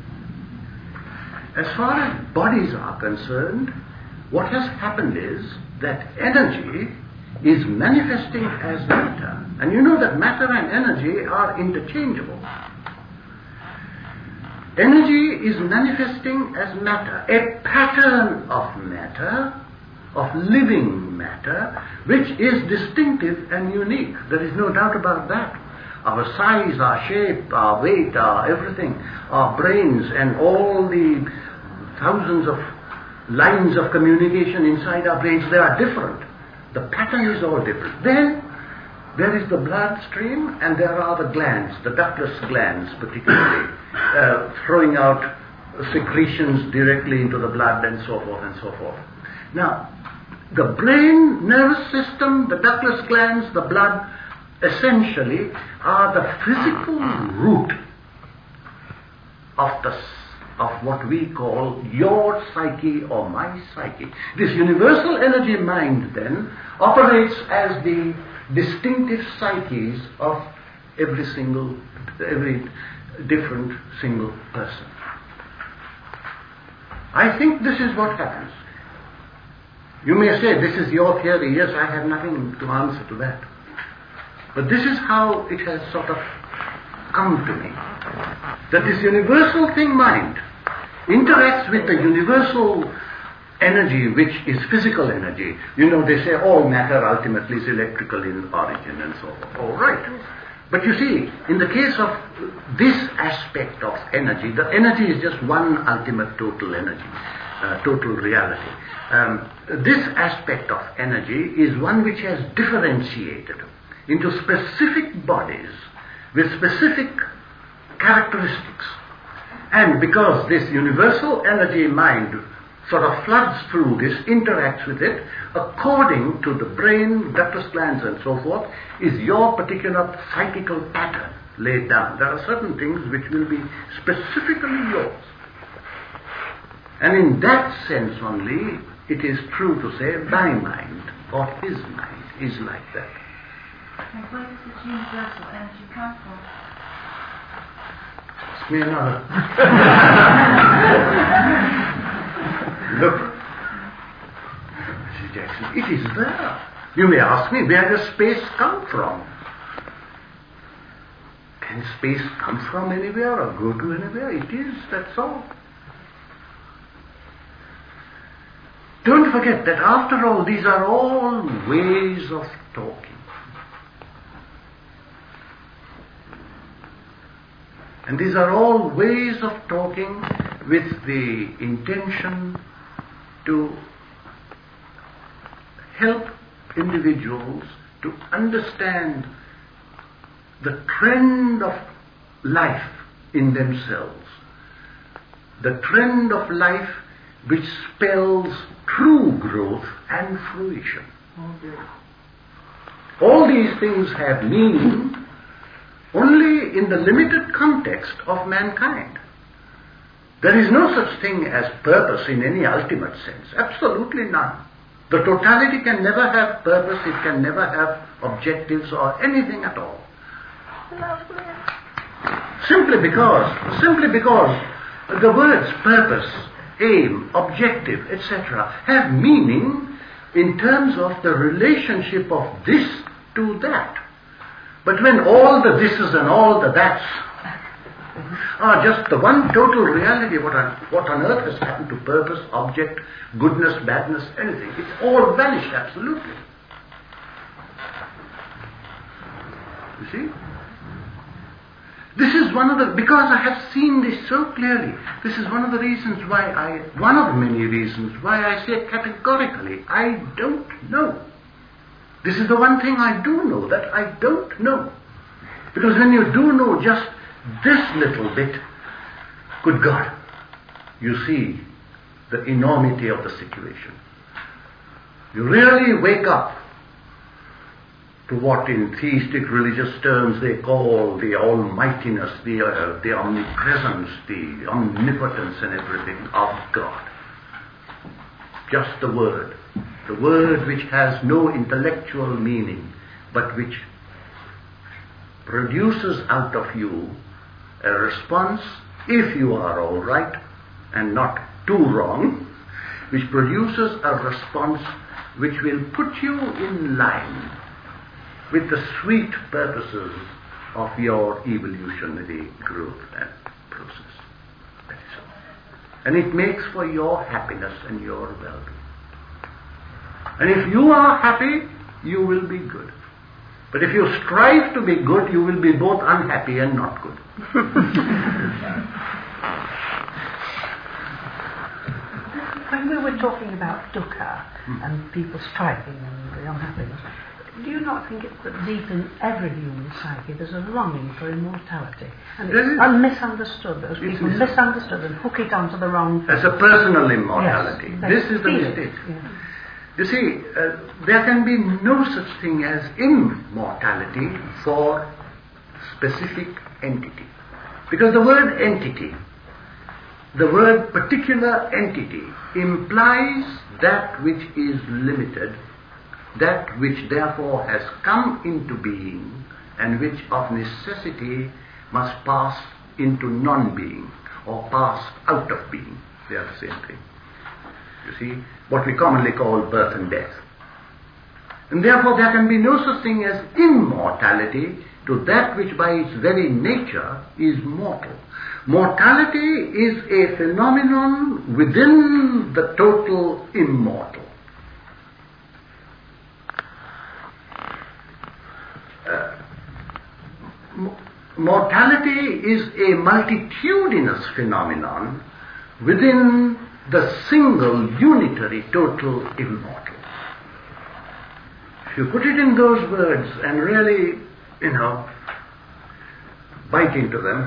A: As far as bodies are concerned, what has happened is that energy is manifesting as matter. And you know that matter and energy are interchangeable. Energy is manifesting as matter, a pattern of matter, of living matter, which is distinctive and unique. There is no doubt about that. Our size, our shape, our weight, our everything, our brains and all the thousands of lines of communication inside our brains, they are different. The pattern is all different. Then there is the bloodstream and there are the glands, the ductless glands particularly, uh, throwing out secretions directly into the blood and so forth and so forth. Now, the brain, nervous system, the ductless glands, the blood, essentially are the physical root of the of what we call your psyche or my psyche. This universal energy mind then operates as the distinctive psyches of every single, every different single person. I think this is what happens. You may say, this is your theory. Yes, I have nothing to answer to that. But this is how it has sort of come to me. That this universal thing mind interacts with the universal energy which is physical energy. You know, they say all matter ultimately is electrical in origin and so forth. All right. But you see, in the case of this aspect of energy, the energy is just one ultimate total energy, uh, total reality. Um, this aspect of energy is one which has differentiated into specific bodies with specific characteristics. And because this universal energy mind sort of floods through this, interacts with it, according to the brain, ductless glands and so forth, is your particular psychical pattern laid down. There are certain things which will be specifically yours. And in that sense only, it is true to say, my mind. or his mind is like that.
F: And where does this universal energy come from?
A: Ask me another. Look, Missus Jackson, it is there. You may ask me, where does space come from? Can space come from anywhere or go to anywhere? It is, that's all. Don't forget that after all, these are all ways of talking. And these are all ways of talking with the intention to help individuals to understand the trend of life in themselves, the trend of life which spells true growth and fruition.
B: Okay.
A: All these things have meaning only in the limited context of mankind. There is no such thing as purpose in any ultimate sense. Absolutely none. The totality can never have purpose, it can never have objectives or anything at all. Simply because, simply because the words purpose, aim, objective, et cetera have meaning in terms of the relationship of this to that. But when all the thises and all the that's are just the one total reality, what on, what on earth has happened to purpose, object, goodness, badness, anything, it's all vanished absolutely. You see? This is one of the, because I have seen this so clearly, this is one of the reasons why I, one of the many reasons why I say categorically, I don't know. This is the one thing I do know, that I don't know. Because when you do know just this little bit, good God, you see the enormity of the situation. You really wake up to what in theistic religious terms they call the almightiness, the, uh, the omnipresence, the omnipotence and everything of God. Just the word. The word which has no intellectual meaning, but which produces out of you a response, if you are all right and not too wrong, which produces a response which will put you in line with the sweet purposes of your evolutionary growth and process. That is all. And it makes for your happiness and your well-being. And if you are happy, you will be good. But if you strive to be good, you will be both unhappy and not good.
C: When we were talking about dukkha hmm. and people striving and the unhappiness, do you not think it's that deep in every human psyche there's a longing for immortality? And it's un- misunderstood. Those people is, misunderstood and hook it onto the wrong thing.
A: As a personal immortality.
C: Yes,
A: this is the mistake. Yeah. You see, uh, there can be no such thing as immortality for specific entity. Because the word entity, the word particular entity, implies that which is limited, that which therefore has come into being, and which of necessity must pass into non-being, or pass out of being. They are the same thing. You see, what we commonly call birth and death. And therefore there can be no such thing as immortality to that which by its very nature is mortal. Mortality is a phenomenon within the total immortal. Uh, mortality is a multitudinous phenomenon within the single, unitary, total immortal. If you put it in those words and really, you know, bite into them,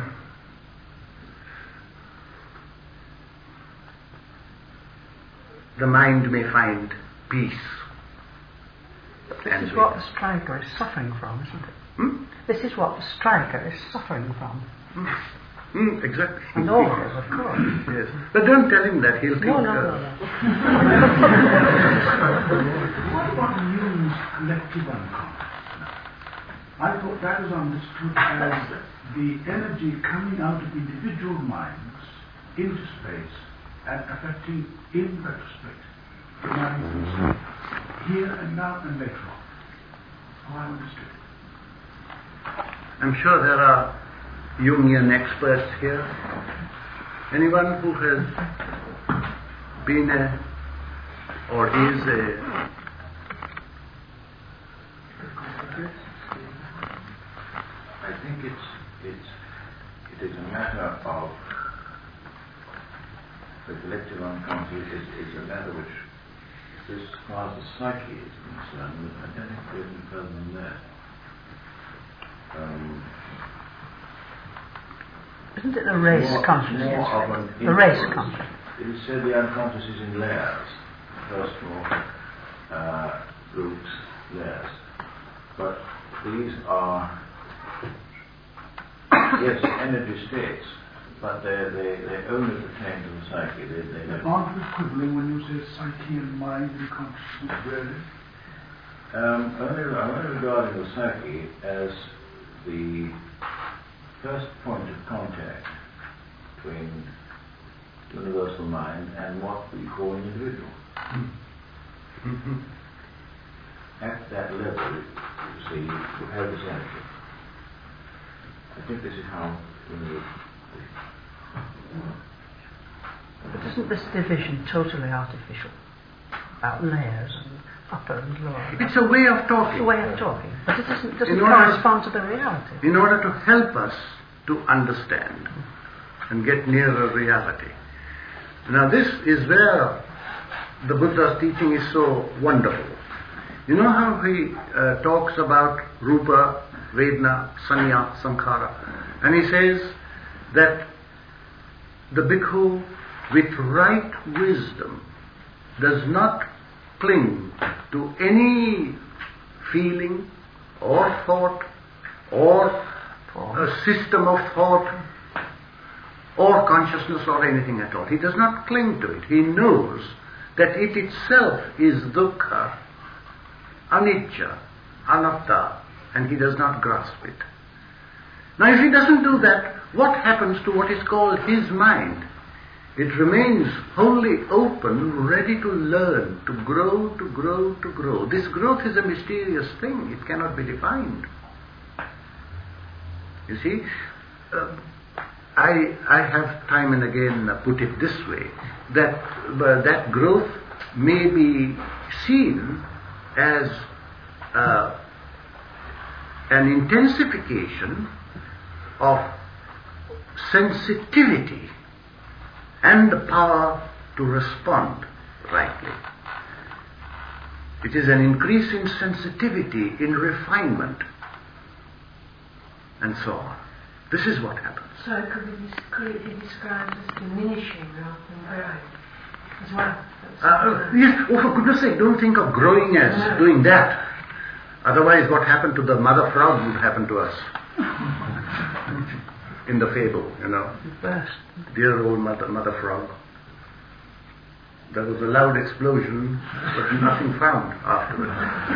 A: the mind may find peace.
C: This is what the striker is suffering from, isn't it?
A: Hmm?
C: This is what the striker is suffering from.
A: Hmm. Mm, exactly.
C: And always, of course.
A: Yes. But don't tell him that, he'll think...
C: No, no,
A: uh,
C: no, no.
F: What
G: what about Jung's collective unconscious now? I thought that was understood as the energy coming out of individual minds into space and affecting, in retrospect, the minds here and now and later on. How I understood it.
A: I'm sure there are Jungian experts here. Anyone who has been a or is a
H: I think it's it's it is a matter of the collective unconscious is, is a matter which, as far as the psyche is concerned, I don't think goes any further than that. Um,
C: Isn't it a race
H: more,
C: consciousness?
H: more of an
C: The race
H: influence.
C: consciousness.
H: It is said the unconscious is in layers. First of all, uh, groups, layers. But these are, yes, energy states, but they they they only pertain to the psyche. They they don't.
G: Aren't we quibbling when you say psyche and mind and consciousness, really?
H: Um, only, I'm only regarding the psyche as the first point of contact between universal mind and what we call an individual.
A: mm-hmm.
H: At that level, you see, you have this energy. I think this is how we
C: But isn't this division totally artificial? About layers and upper and lower?
A: It's a way of
C: It's
A: talking.
C: a way of talking. But it doesn't, doesn't
A: In order-
C: correspond to the reality.
A: In order to help us to understand and get nearer reality. Now this is where the Buddha's teaching is so wonderful. You know how he uh, talks about Rupa, Vedana, Sanya, Sankhara, and he says that the bhikkhu with right wisdom does not cling to any feeling or thought or a system of thought or consciousness or anything at all. He does not cling to it. He knows that it itself is dukkha, anicca, anatta, and he does not grasp it. Now if he doesn't do that, what happens to what is called his mind? It remains wholly open, ready to learn, to grow, to grow, to grow. This growth is a mysterious thing. It cannot be defined. You see, uh, I, I have time and again put it this way, that uh, that growth may be seen as uh, an intensification of sensitivity and the power to respond rightly. It is an increase in sensitivity, in refinement, and so on. This is what happens.
E: So it could be, could it be described as diminishing rather than growing as well?
A: Uh, yes, oh, for goodness sake, don't think of growing as
E: No.
A: doing that. Otherwise, what happened to the mother frog would happen to us. In the fable, you know.
C: Burst.
A: Dear old mother, mother frog. There was a loud explosion, but nothing found afterwards.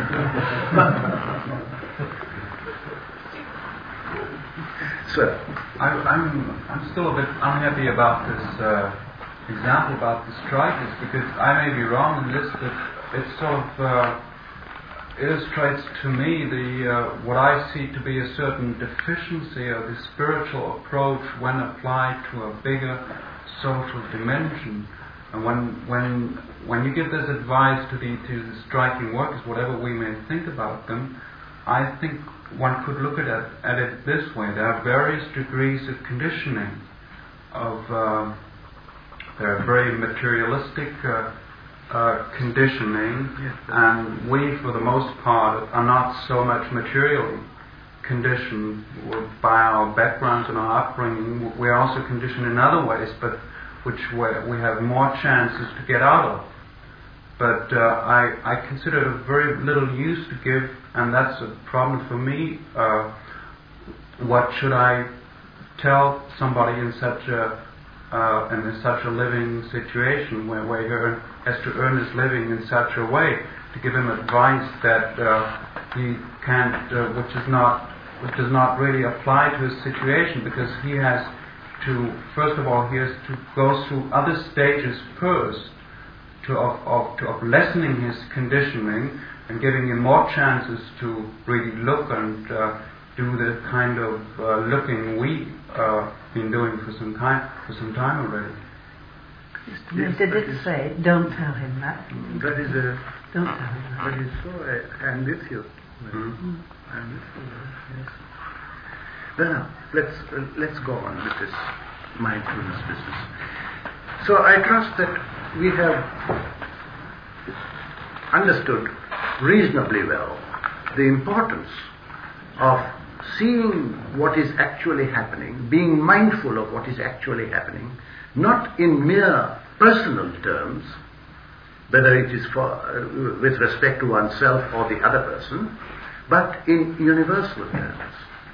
A: Sir.
D: I, I'm I'm still a bit unhappy about this uh, example about the strikers, because I may be wrong in this, but it sort of uh, illustrates to me the uh, what I see to be a certain deficiency of the spiritual approach when applied to a bigger social dimension. And when when when you give this advice to the to the striking workers, whatever we may think about them, I think one could look at it, at it this way. There are various degrees of conditioning. Of uh, there are very materialistic uh, uh, conditioning,
A: Yes,
D: and we, for the most part, are not so much materially conditioned by our backgrounds and our upbringing. We are also conditioned in other ways, but which we have more chances to get out of. But uh, I, I consider it of very little use to give, and that's a problem for me. Uh, what should I tell somebody in such a uh, in such a living situation where, where he earn, has to earn his living in such a way? to give him advice that uh, he can't, uh, which is not, which does not really apply to his situation, because he has to, first of all, he has to go through other stages first to of, of, to, of lessening his conditioning and giving him more chances to really look and uh, do the kind of uh, looking we've uh, been doing for some time, for some time already.
C: Yes, did it say, don't tell him that?
A: That is a...
C: Don't tell him that.
A: That is so, I, I am with you.
D: Mm-hmm.
A: I am with you, yes. Well, now, let's, uh, let's go on with this mindfulness business. So I trust that we have understood reasonably well the importance of seeing what is actually happening, being mindful of what is actually happening, not in mere personal terms, whether it is for, uh, with respect to oneself or the other person, but in universal terms.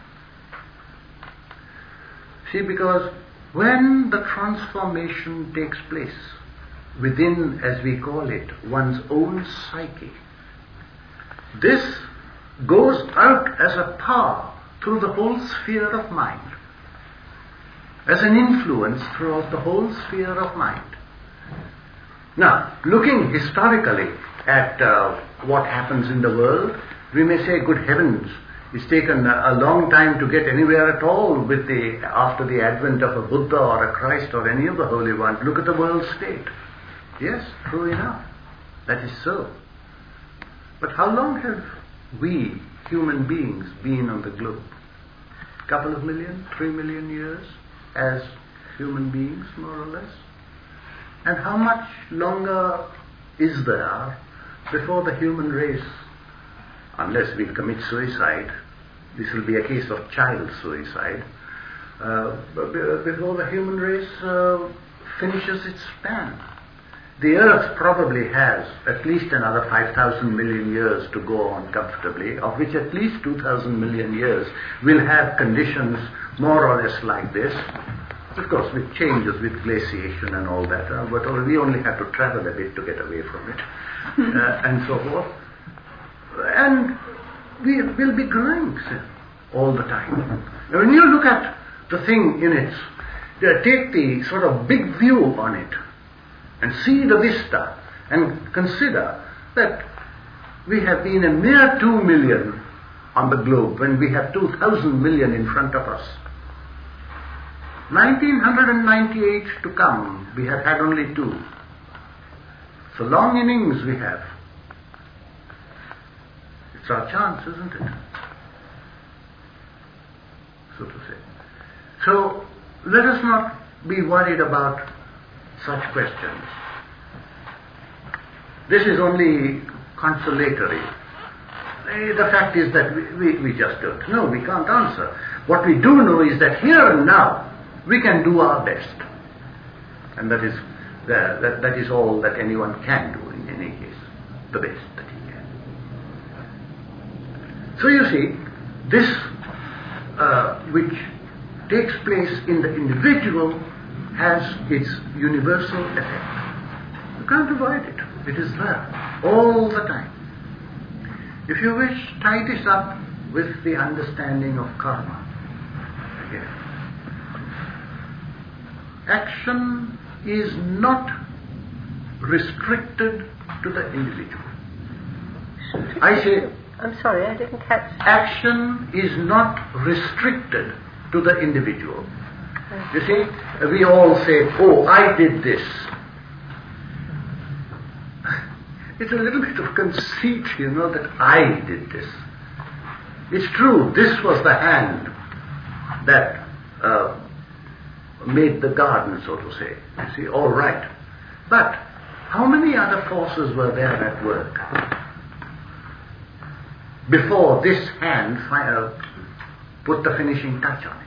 A: See, because when the transformation takes place within, as we call it, one's own psyche, this goes out as a power through the whole sphere of mind, as an influence throughout the whole sphere of mind. Now, looking historically at uh, what happens in the world, we may say, good heavens, it's taken a, a long time to get anywhere at all with the after the advent of a Buddha or a Christ or any of the holy ones. Look at the world state. Yes, true enough. That is so. But how long have we, human beings, been on the globe? Couple of million, three million years as human beings, more or less? And how much longer is there before the human race, unless we commit suicide, this will be a case of child suicide, uh, before the human race uh, finishes its span? The earth probably has at least another five thousand million years to go on comfortably, of which at least two thousand million years will have conditions more or less like this. Of course, with changes, with glaciation and all that, uh, but we only have to travel a bit to get away from it, uh, and so forth. And we will be growing all the time. Now, when you look at the thing in its, uh, take the sort of big view on it, and see the vista, and consider that we have been a mere two million on the globe when we have two thousand million in front of us. nineteen ninety-eight to come, we have had only two. So long innings we have. It's our chance, isn't it? So to say. So let us not be worried about such questions. This is only consolatory. The fact is that we, we, we just don't know, we can't answer. What we do know is that here and now we can do our best. And that is the, that, that is all that anyone can do in any case, the best that he can. So you see, this uh, which takes place in the individual has its universal effect. You can't avoid it. It is there all the time. If you wish, tie this up with the understanding of karma again. Action is not restricted to the individual. I say,
C: I'm sorry, I didn't catch.
A: Action is not restricted to the individual. You see, we all say, oh, I did this. It's a little bit of conceit, you know, that I did this. It's true, this was the hand that uh, made the garden, so to say. You see, all right. But how many other forces were there at work before this hand uh, put the finishing touch on it?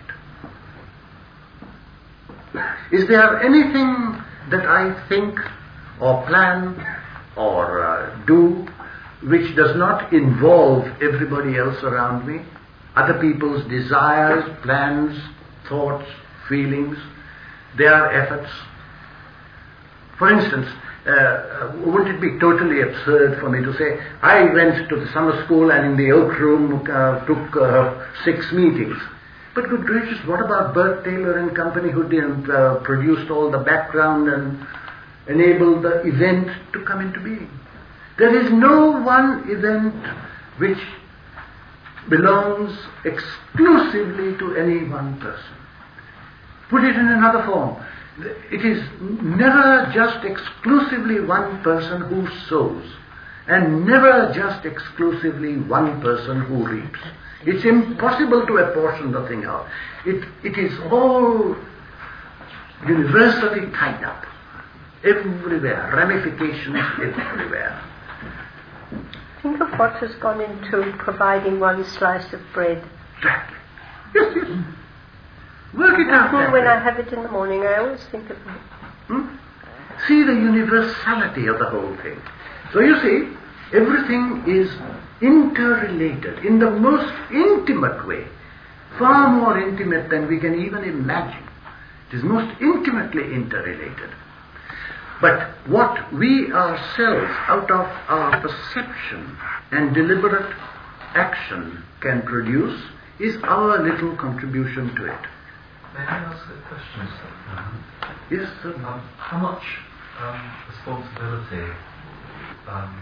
A: Is there anything that I think or plan or uh, do which does not involve everybody else around me? Other people's desires, plans, thoughts, feelings, their efforts. For instance, uh, wouldn't it be totally absurd for me to say, I went to the summer school and in the Oak Room uh, took uh, six meetings. But good gracious, what about Bert Taylor and company who did, uh, produced all the background and enabled the event to come into being? There is no one event which belongs exclusively to any one person. Put it in another form. It is never just exclusively one person who sows, and never just exclusively one person who reaps. It's impossible to apportion the thing out. It, it is all universally tied up, everywhere, ramifications everywhere.
I: Think of what has gone into providing one slice of bread.
A: Exactly. Yes, yes. Work it out.
I: When I have it in the morning, I always think of it.
A: Hmm? See the universality of the whole thing. So you see, everything is interrelated in the most intimate way, far more intimate than we can even imagine. It is most intimately interrelated. But what we ourselves, out of our perception and deliberate action, can produce is our little contribution to it.
J: May I ask a question, sir?
A: Yes, sir.
J: Um, how much um, responsibility um,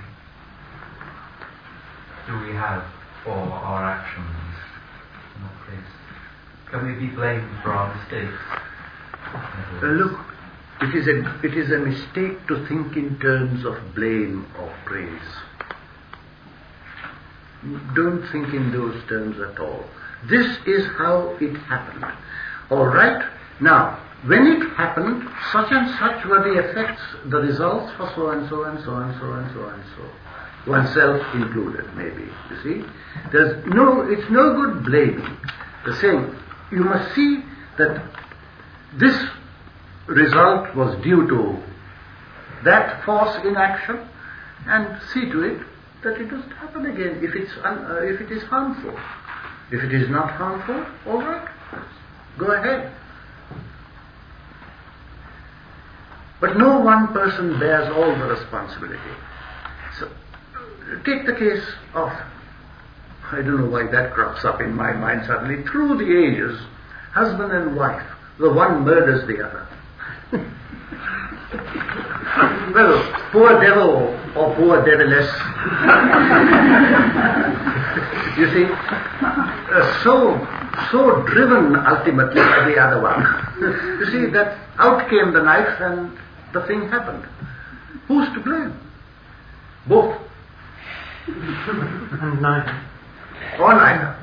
J: do we have for our actions in that case? Can we be blamed for our mistakes?
A: Uh, look, it is a it is a mistake to think in terms of blame or praise. Don't think in those terms at all. This is how it happened. All right? Now, when it happened, such and such were the effects, the results for so and so and so and so and so and so. Oneself included, maybe. You see? There's no, it's no good blaming. The saying, you must see that this result was due to that force in action, and see to it that it doesn't happen again if it's un, uh, if it is harmful. If it is not harmful, all right, go ahead. But no one person bears all the responsibility. So, take the case of, I don't know why that crops up in my mind suddenly, through the ages, husband and wife, the one murders the other. Well, poor devil or poor deviless. You see, uh, so so driven ultimately by the other one. You see, that out came the knife and the thing happened. Who's to blame? Both.
B: And neither.
A: Or neither.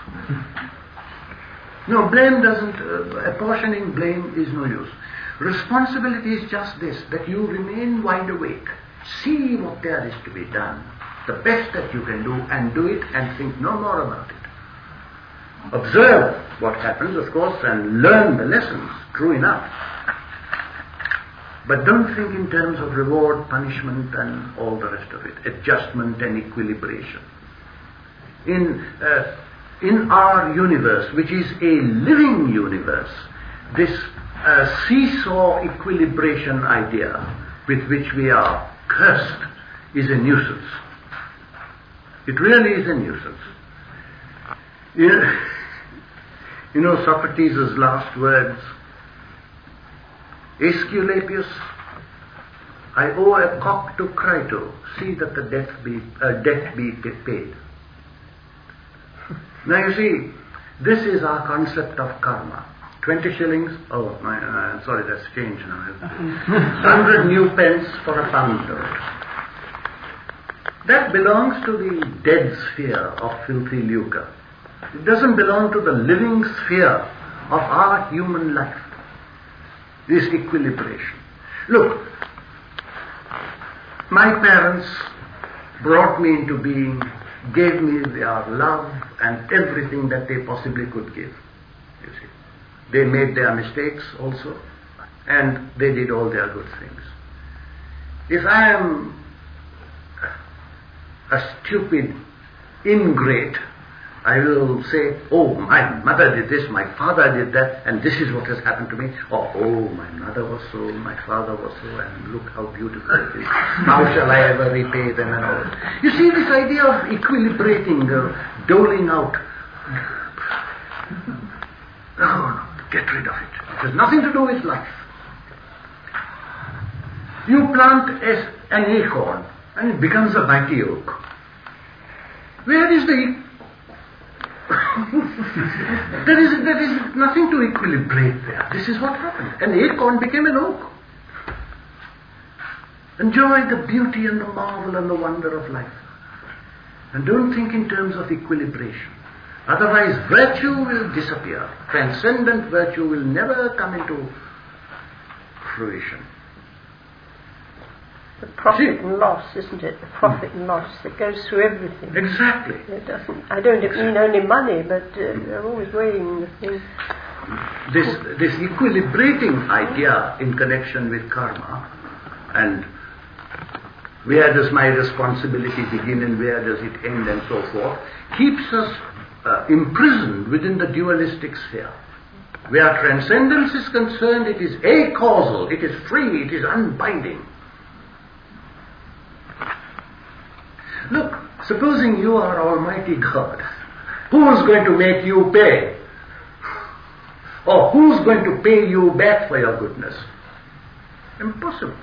A: No, blame doesn't, uh, apportioning blame is no use. Responsibility is just this, that you remain wide awake. See what there is to be done, the best that you can do, and do it and think no more about it. Observe what happens, of course, and learn the lessons, true enough. But don't think in terms of reward, punishment, and all the rest of it, adjustment and equilibration. In, uh, in our universe, which is a living universe, this uh, seesaw equilibration idea with which we are cursed is a nuisance. It really is a nuisance. You know, you know Socrates' last words, Aesculapius, I owe a cock to Crito, see that the debt be, uh, debt be paid. Now you see, this is our concept of karma. Twenty shillings, oh, my, uh, sorry, that's change now. Hundred new pence for a pound note. That belongs to the dead sphere of filthy lucre. It doesn't belong to the living sphere of our human life. This equilibration. Look, my parents brought me into being, gave me their love and everything that they possibly could give. You see, they made their mistakes also, and they did all their good things. If I am a stupid ingrate I will say, oh, my mother did this, my father did that, and this is what has happened to me. Or, oh, my mother was so, my father was so, and look how beautiful it is. How shall I ever repay them and all that. You see, this idea of equilibrating, uh, doling out. No, no, get rid of it. It has nothing to do with life. You plant as an acorn, and it becomes a mighty oak. Where is the... there is there is nothing to equilibrate there. This is what happened. An acorn became an oak. Enjoy the beauty and the marvel and the wonder of life. And don't think in terms of equilibration. Otherwise virtue will disappear. Transcendent virtue will never come into fruition.
I: The profit and loss, isn't it? The profit and loss that goes through everything.
A: Exactly.
I: It doesn't. I don't mean only money, but uh, I'm always weighing the thing.
A: This this equilibrating idea in connection with karma, and where does my responsibility begin and where does it end and so forth, keeps us uh, imprisoned within the dualistic sphere. Where transcendence is concerned, it is acausal, it is free, it is unbinding. Look, supposing you are Almighty God, who is going to make you pay? Or who's going to pay you back for your goodness? Impossible.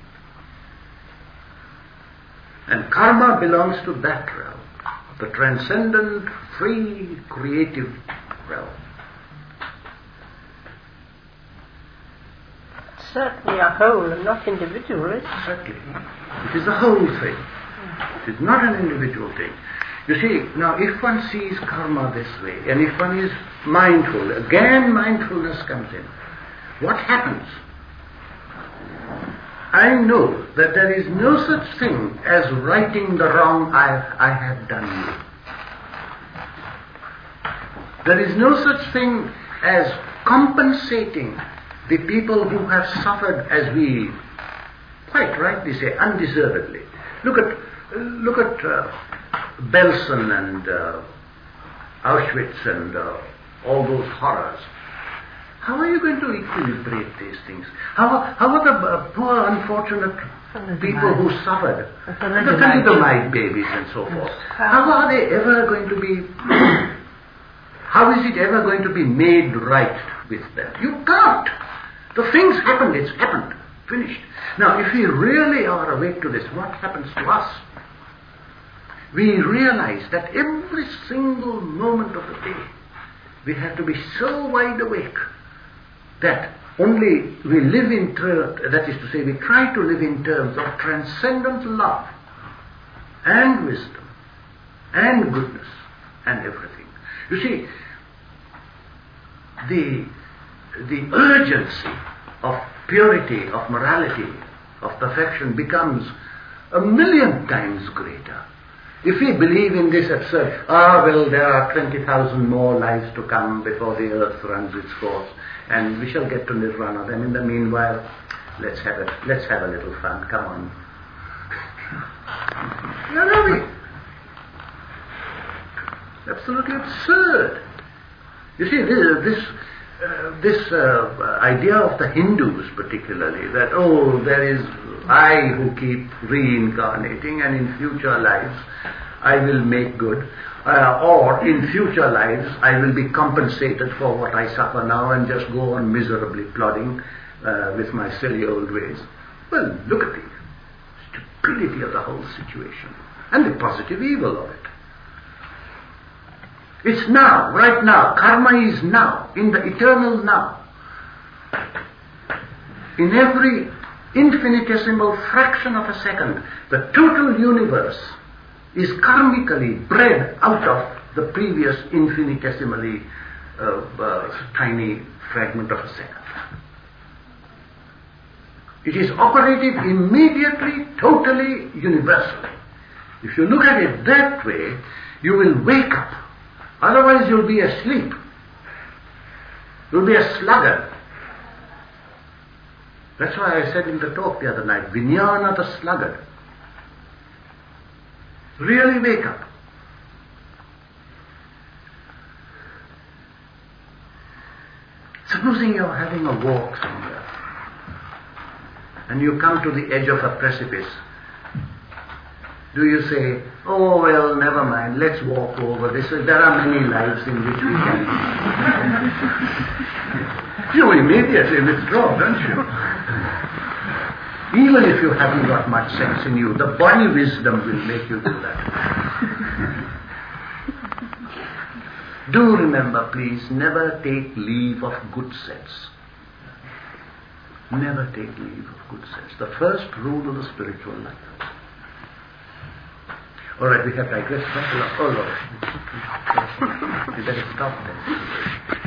A: And karma belongs to that realm, the transcendent, free, creative realm.
I: Certainly a whole and not individual, is it?
A: Exactly. It is a whole thing. It is not an individual thing. You see, now if one sees karma this way, and if one is mindful, again mindfulness comes in, what happens? I know that there is no such thing as righting the wrong I, I have done you. There is no such thing as compensating the people who have suffered, as we quite rightly say, undeservedly. Look at look at uh, Belsen and uh, Auschwitz and uh, all those horrors. How are you going to equilibrate these things? How, how are the uh, poor, unfortunate people who suffered, the thalidomide babies and so forth, how are they ever going to be, how is it ever going to be made right with them? You can't. The thing's happened, it's happened, finished. Now, if we really are awake to this, what happens to us? We realize that every single moment of the day, we have to be so wide awake that only we live in terms, that is to say, we try to live in terms of transcendent love and wisdom and goodness and everything. You see, the, the urgency of purity, of morality, of perfection becomes a million times greater. If we believe in this absurd, ah, well, there are twenty thousand more lives to come before the earth runs its course, and we shall get to nirvana, then in the meanwhile, let's have a, let's have a little fun, come on. Where are we? Absolutely absurd. You see, this, this, uh, this uh, idea of the Hindus particularly, that, oh, there is I who keep reincarnating, and in future lives I will make good, uh, or in future lives I will be compensated for what I suffer now and just go on miserably plodding uh, with my silly old ways. Well, look at the stupidity of the whole situation and the positive evil of it. It's now, right now. Karma is now, in the eternal now. In every infinitesimal fraction of a second, the total universe is karmically bred out of the previous infinitesimally uh, uh, tiny fragment of a second. It is operated immediately, totally, universally. If you look at it that way, you will wake up. Otherwise you'll be asleep. You'll be a sluggard. That's why I said in the talk the other night, Vijnana the sluggard. Really wake up. Supposing you're having a walk somewhere and you come to the edge of a precipice. Do you say, oh well, never mind, let's walk over this? There are many lives in which we can. You immediately withdraw, don't you? Even if you haven't got much sense in you, the body wisdom will make you do that. Do remember, please, never take leave of good sense. Never take leave of good sense. The first rule of the spiritual life. All right, we have digressed quite a lot. Oh Lord, we better stop then.